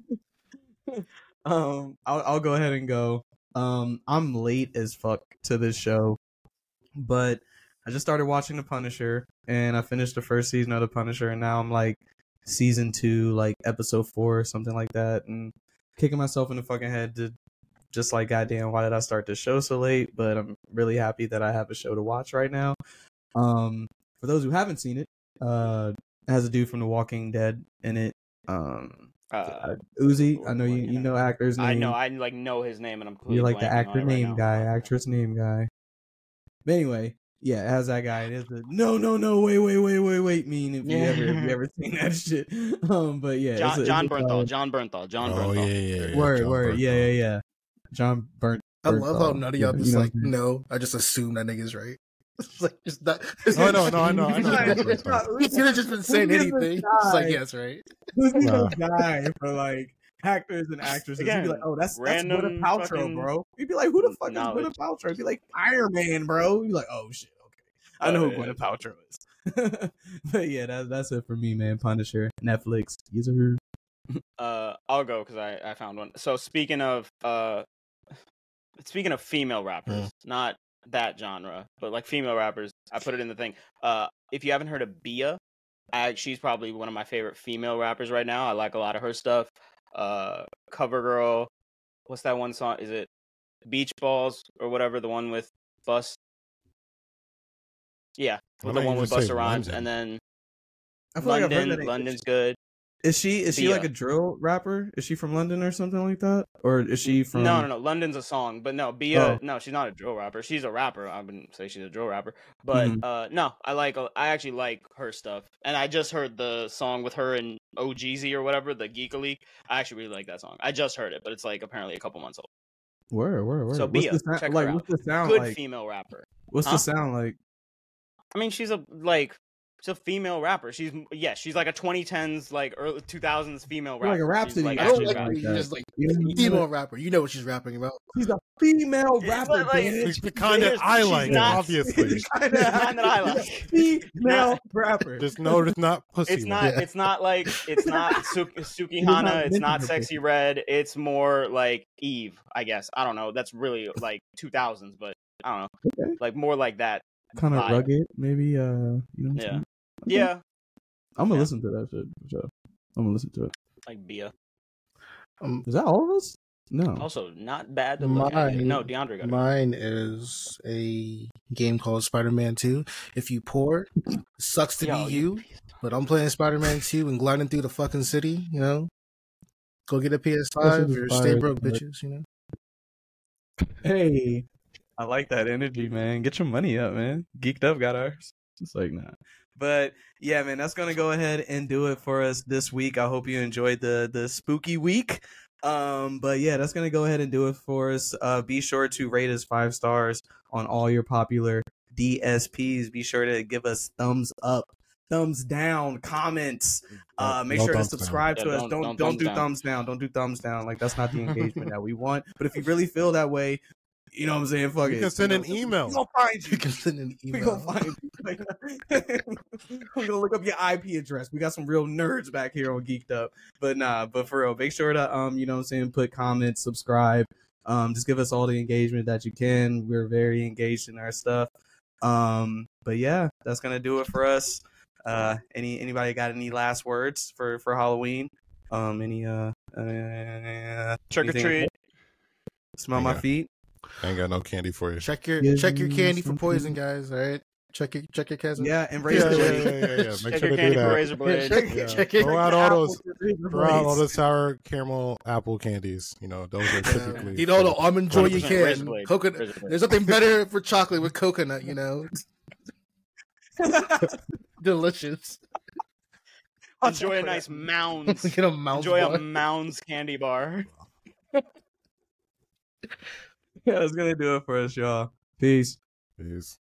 um, I'll I'll go ahead and go. Um, I'm late as fuck to this show, but I just started watching The Punisher, and I finished the first season of The Punisher, and now I'm like season two, like episode four or something like that, and kicking myself in the fucking head to just like, goddamn, why did I start this show so late? But I'm really happy that I have a show to watch right now. Um, for those who haven't seen it, uh, it has a dude from The Walking Dead in it. Um, Uh, uh, Uzi, I know you, you know actor's name. I know, I like know his name, and I'm completely You're like the blanking on actor it right name now. guy, actress name guy. But anyway, yeah, it has that guy. It is the no, no, no, wait, wait, wait, wait, wait. Mean if you Yeah. ever, if you ever seen that shit. Um, but yeah, John, it's a- it's John a Bernthal, solid- John Bernthal, John oh Bernthal. yeah, yeah, yeah. Word, John word, yeah, Bernthal. yeah, yeah. John Burnt. I love how none of y'all Yeah, just you know like, what I'm saying? no, I just assume that nigga's right. It's like, just not. Oh, no, no, I know, I know. He could have just been saying Who's this anything. It's like, guy? yes, right. Who's the Nah. guy for like actors and actresses? You'd be Again, like, oh, that's that's Gwyneth random Paltrow, fucking bro. You'd be like, who the fuck knowledge. is Gwyneth Paltrow? You'd be like, Iron Man, bro. You'd be like, oh shit, okay, I know Oh, who yeah. Gwyneth Paltrow is. But yeah, that's that's it for me, man. Punisher, Netflix, user. Uh, I'll go because I, I found one. So speaking of uh, speaking of female rappers, Mm. not that genre, but like female rappers, I put it in the thing. Uh, if you haven't heard of Bia, I, she's probably one of my favorite female rappers right now. I like a lot of her stuff. Uh, CoverGirl, what's that one song? Is it Beach Balls or whatever? The one with Bust. Yeah, Why with the don't one you with just say Busta Rhymes, London? and then I feel like I've heard London. that. London's good. Is she is she Bia. like a drill rapper? Is she from London or something like that? Or is she from? No, no, no. London's a song, but no, Bia. Oh. No, she's not a drill rapper. She's a rapper. I wouldn't say she's a drill rapper, but Mhm. uh, no, I like. I actually like her stuff, and I just heard the song with her and O G Z or whatever, the Geeka League. I actually really like that song. I just heard it, but it's like apparently a couple months old. Where, where, where? So what's Bia, the sound, check her like? out. What's the sound Good like? female rapper. What's Huh? the sound like? I mean, she's a like. She's a female rapper. She's yeah, she's like a twenty tens, like early two thousands female Like rapper. a Rhapsody. She's, like, I Actually, don't like actually when like you that. just like You know, female rapper. You know what she's rapping about. she's a female Yeah, rapper. but, like, damn it. It's the kind that She's I not- like, not- obviously. It's kinda The kind that I like. Female Not- rapper. Just know it's not pussy. It's not. Yeah. It's not like. It's not Su- Suki not Hana. It's mentioned not before. Sexy Red. It's more like Eve. I guess. I don't know. That's really like two thousands, but I don't know. Okay. Like more like that. Kind of vibe. rugged, maybe. Uh, you know. What I'm Yeah. saying? Yeah. I'm gonna Yeah. listen to that shit. For sure. I'm gonna listen to it. Like Bia. Um, Is that all of us? No. Also not bad to look at. Mine- No, DeAndre got it. Mine is a game called Spider-Man two. If you poor, sucks to Yo, be you, but I'm playing Spider-Man two and gliding through the fucking city, you know? Go get a P S That five shit is or fire, stay broke, but- bitches, you know? Hey, I like that energy, man. Get your money up, man. Geeked Up got ours. It's like, nah. But yeah, man, that's gonna go ahead and do it for us this week. I hope you enjoyed the the spooky week. Um, but yeah, that's gonna go ahead and do it for us. Uh, be sure to rate us five stars on all your popular D S Ps. Be sure to give us thumbs up, thumbs down, comments. Uh, make No sure to thumbs down. subscribe Yeah, to us. don't- Don't don't don't, thumbs do down. thumbs down. Don't do thumbs down. Like that's not the engagement that we want. But if you really feel that way, you know what I'm saying? Fuck You it. can send know, an email. We gonna find You you. can send an We email. gonna find you. Like, we're gonna look up your I P address. We got some real nerds back here on Geeked Up. But nah, but for real, make sure to um, you know what I'm saying, put comments, subscribe. Um, just give us all the engagement that you can. We're very engaged in our stuff. Um, but yeah, that's gonna do it for us. Uh, any anybody got any last words for for Halloween? Um, any uh, uh Trick or anything- treat. Smell my Yeah. feet. I ain't got no candy for you. Check your Give check your me candy for something. poison, guys, all right? Check your check your cousin. Yeah, and Yeah, razor yeah, blades. yeah, yeah, yeah. Make Check sure your to do candy for that. razor blades. check, Yeah. check your Throw out all those, Apples and razor throw out all blades. the sour caramel apple candies. You know, those are typically. Eat all the almond joy you one hundred percent razor can. blade. Coconut. Razor blade. There's nothing better for chocolate with coconut, you know? Delicious. Enjoy a nice Mounds. Get a mouse Enjoy bar. a Mounds candy bar. Yeah, that's gonna do it for us, y'all. Peace. Peace.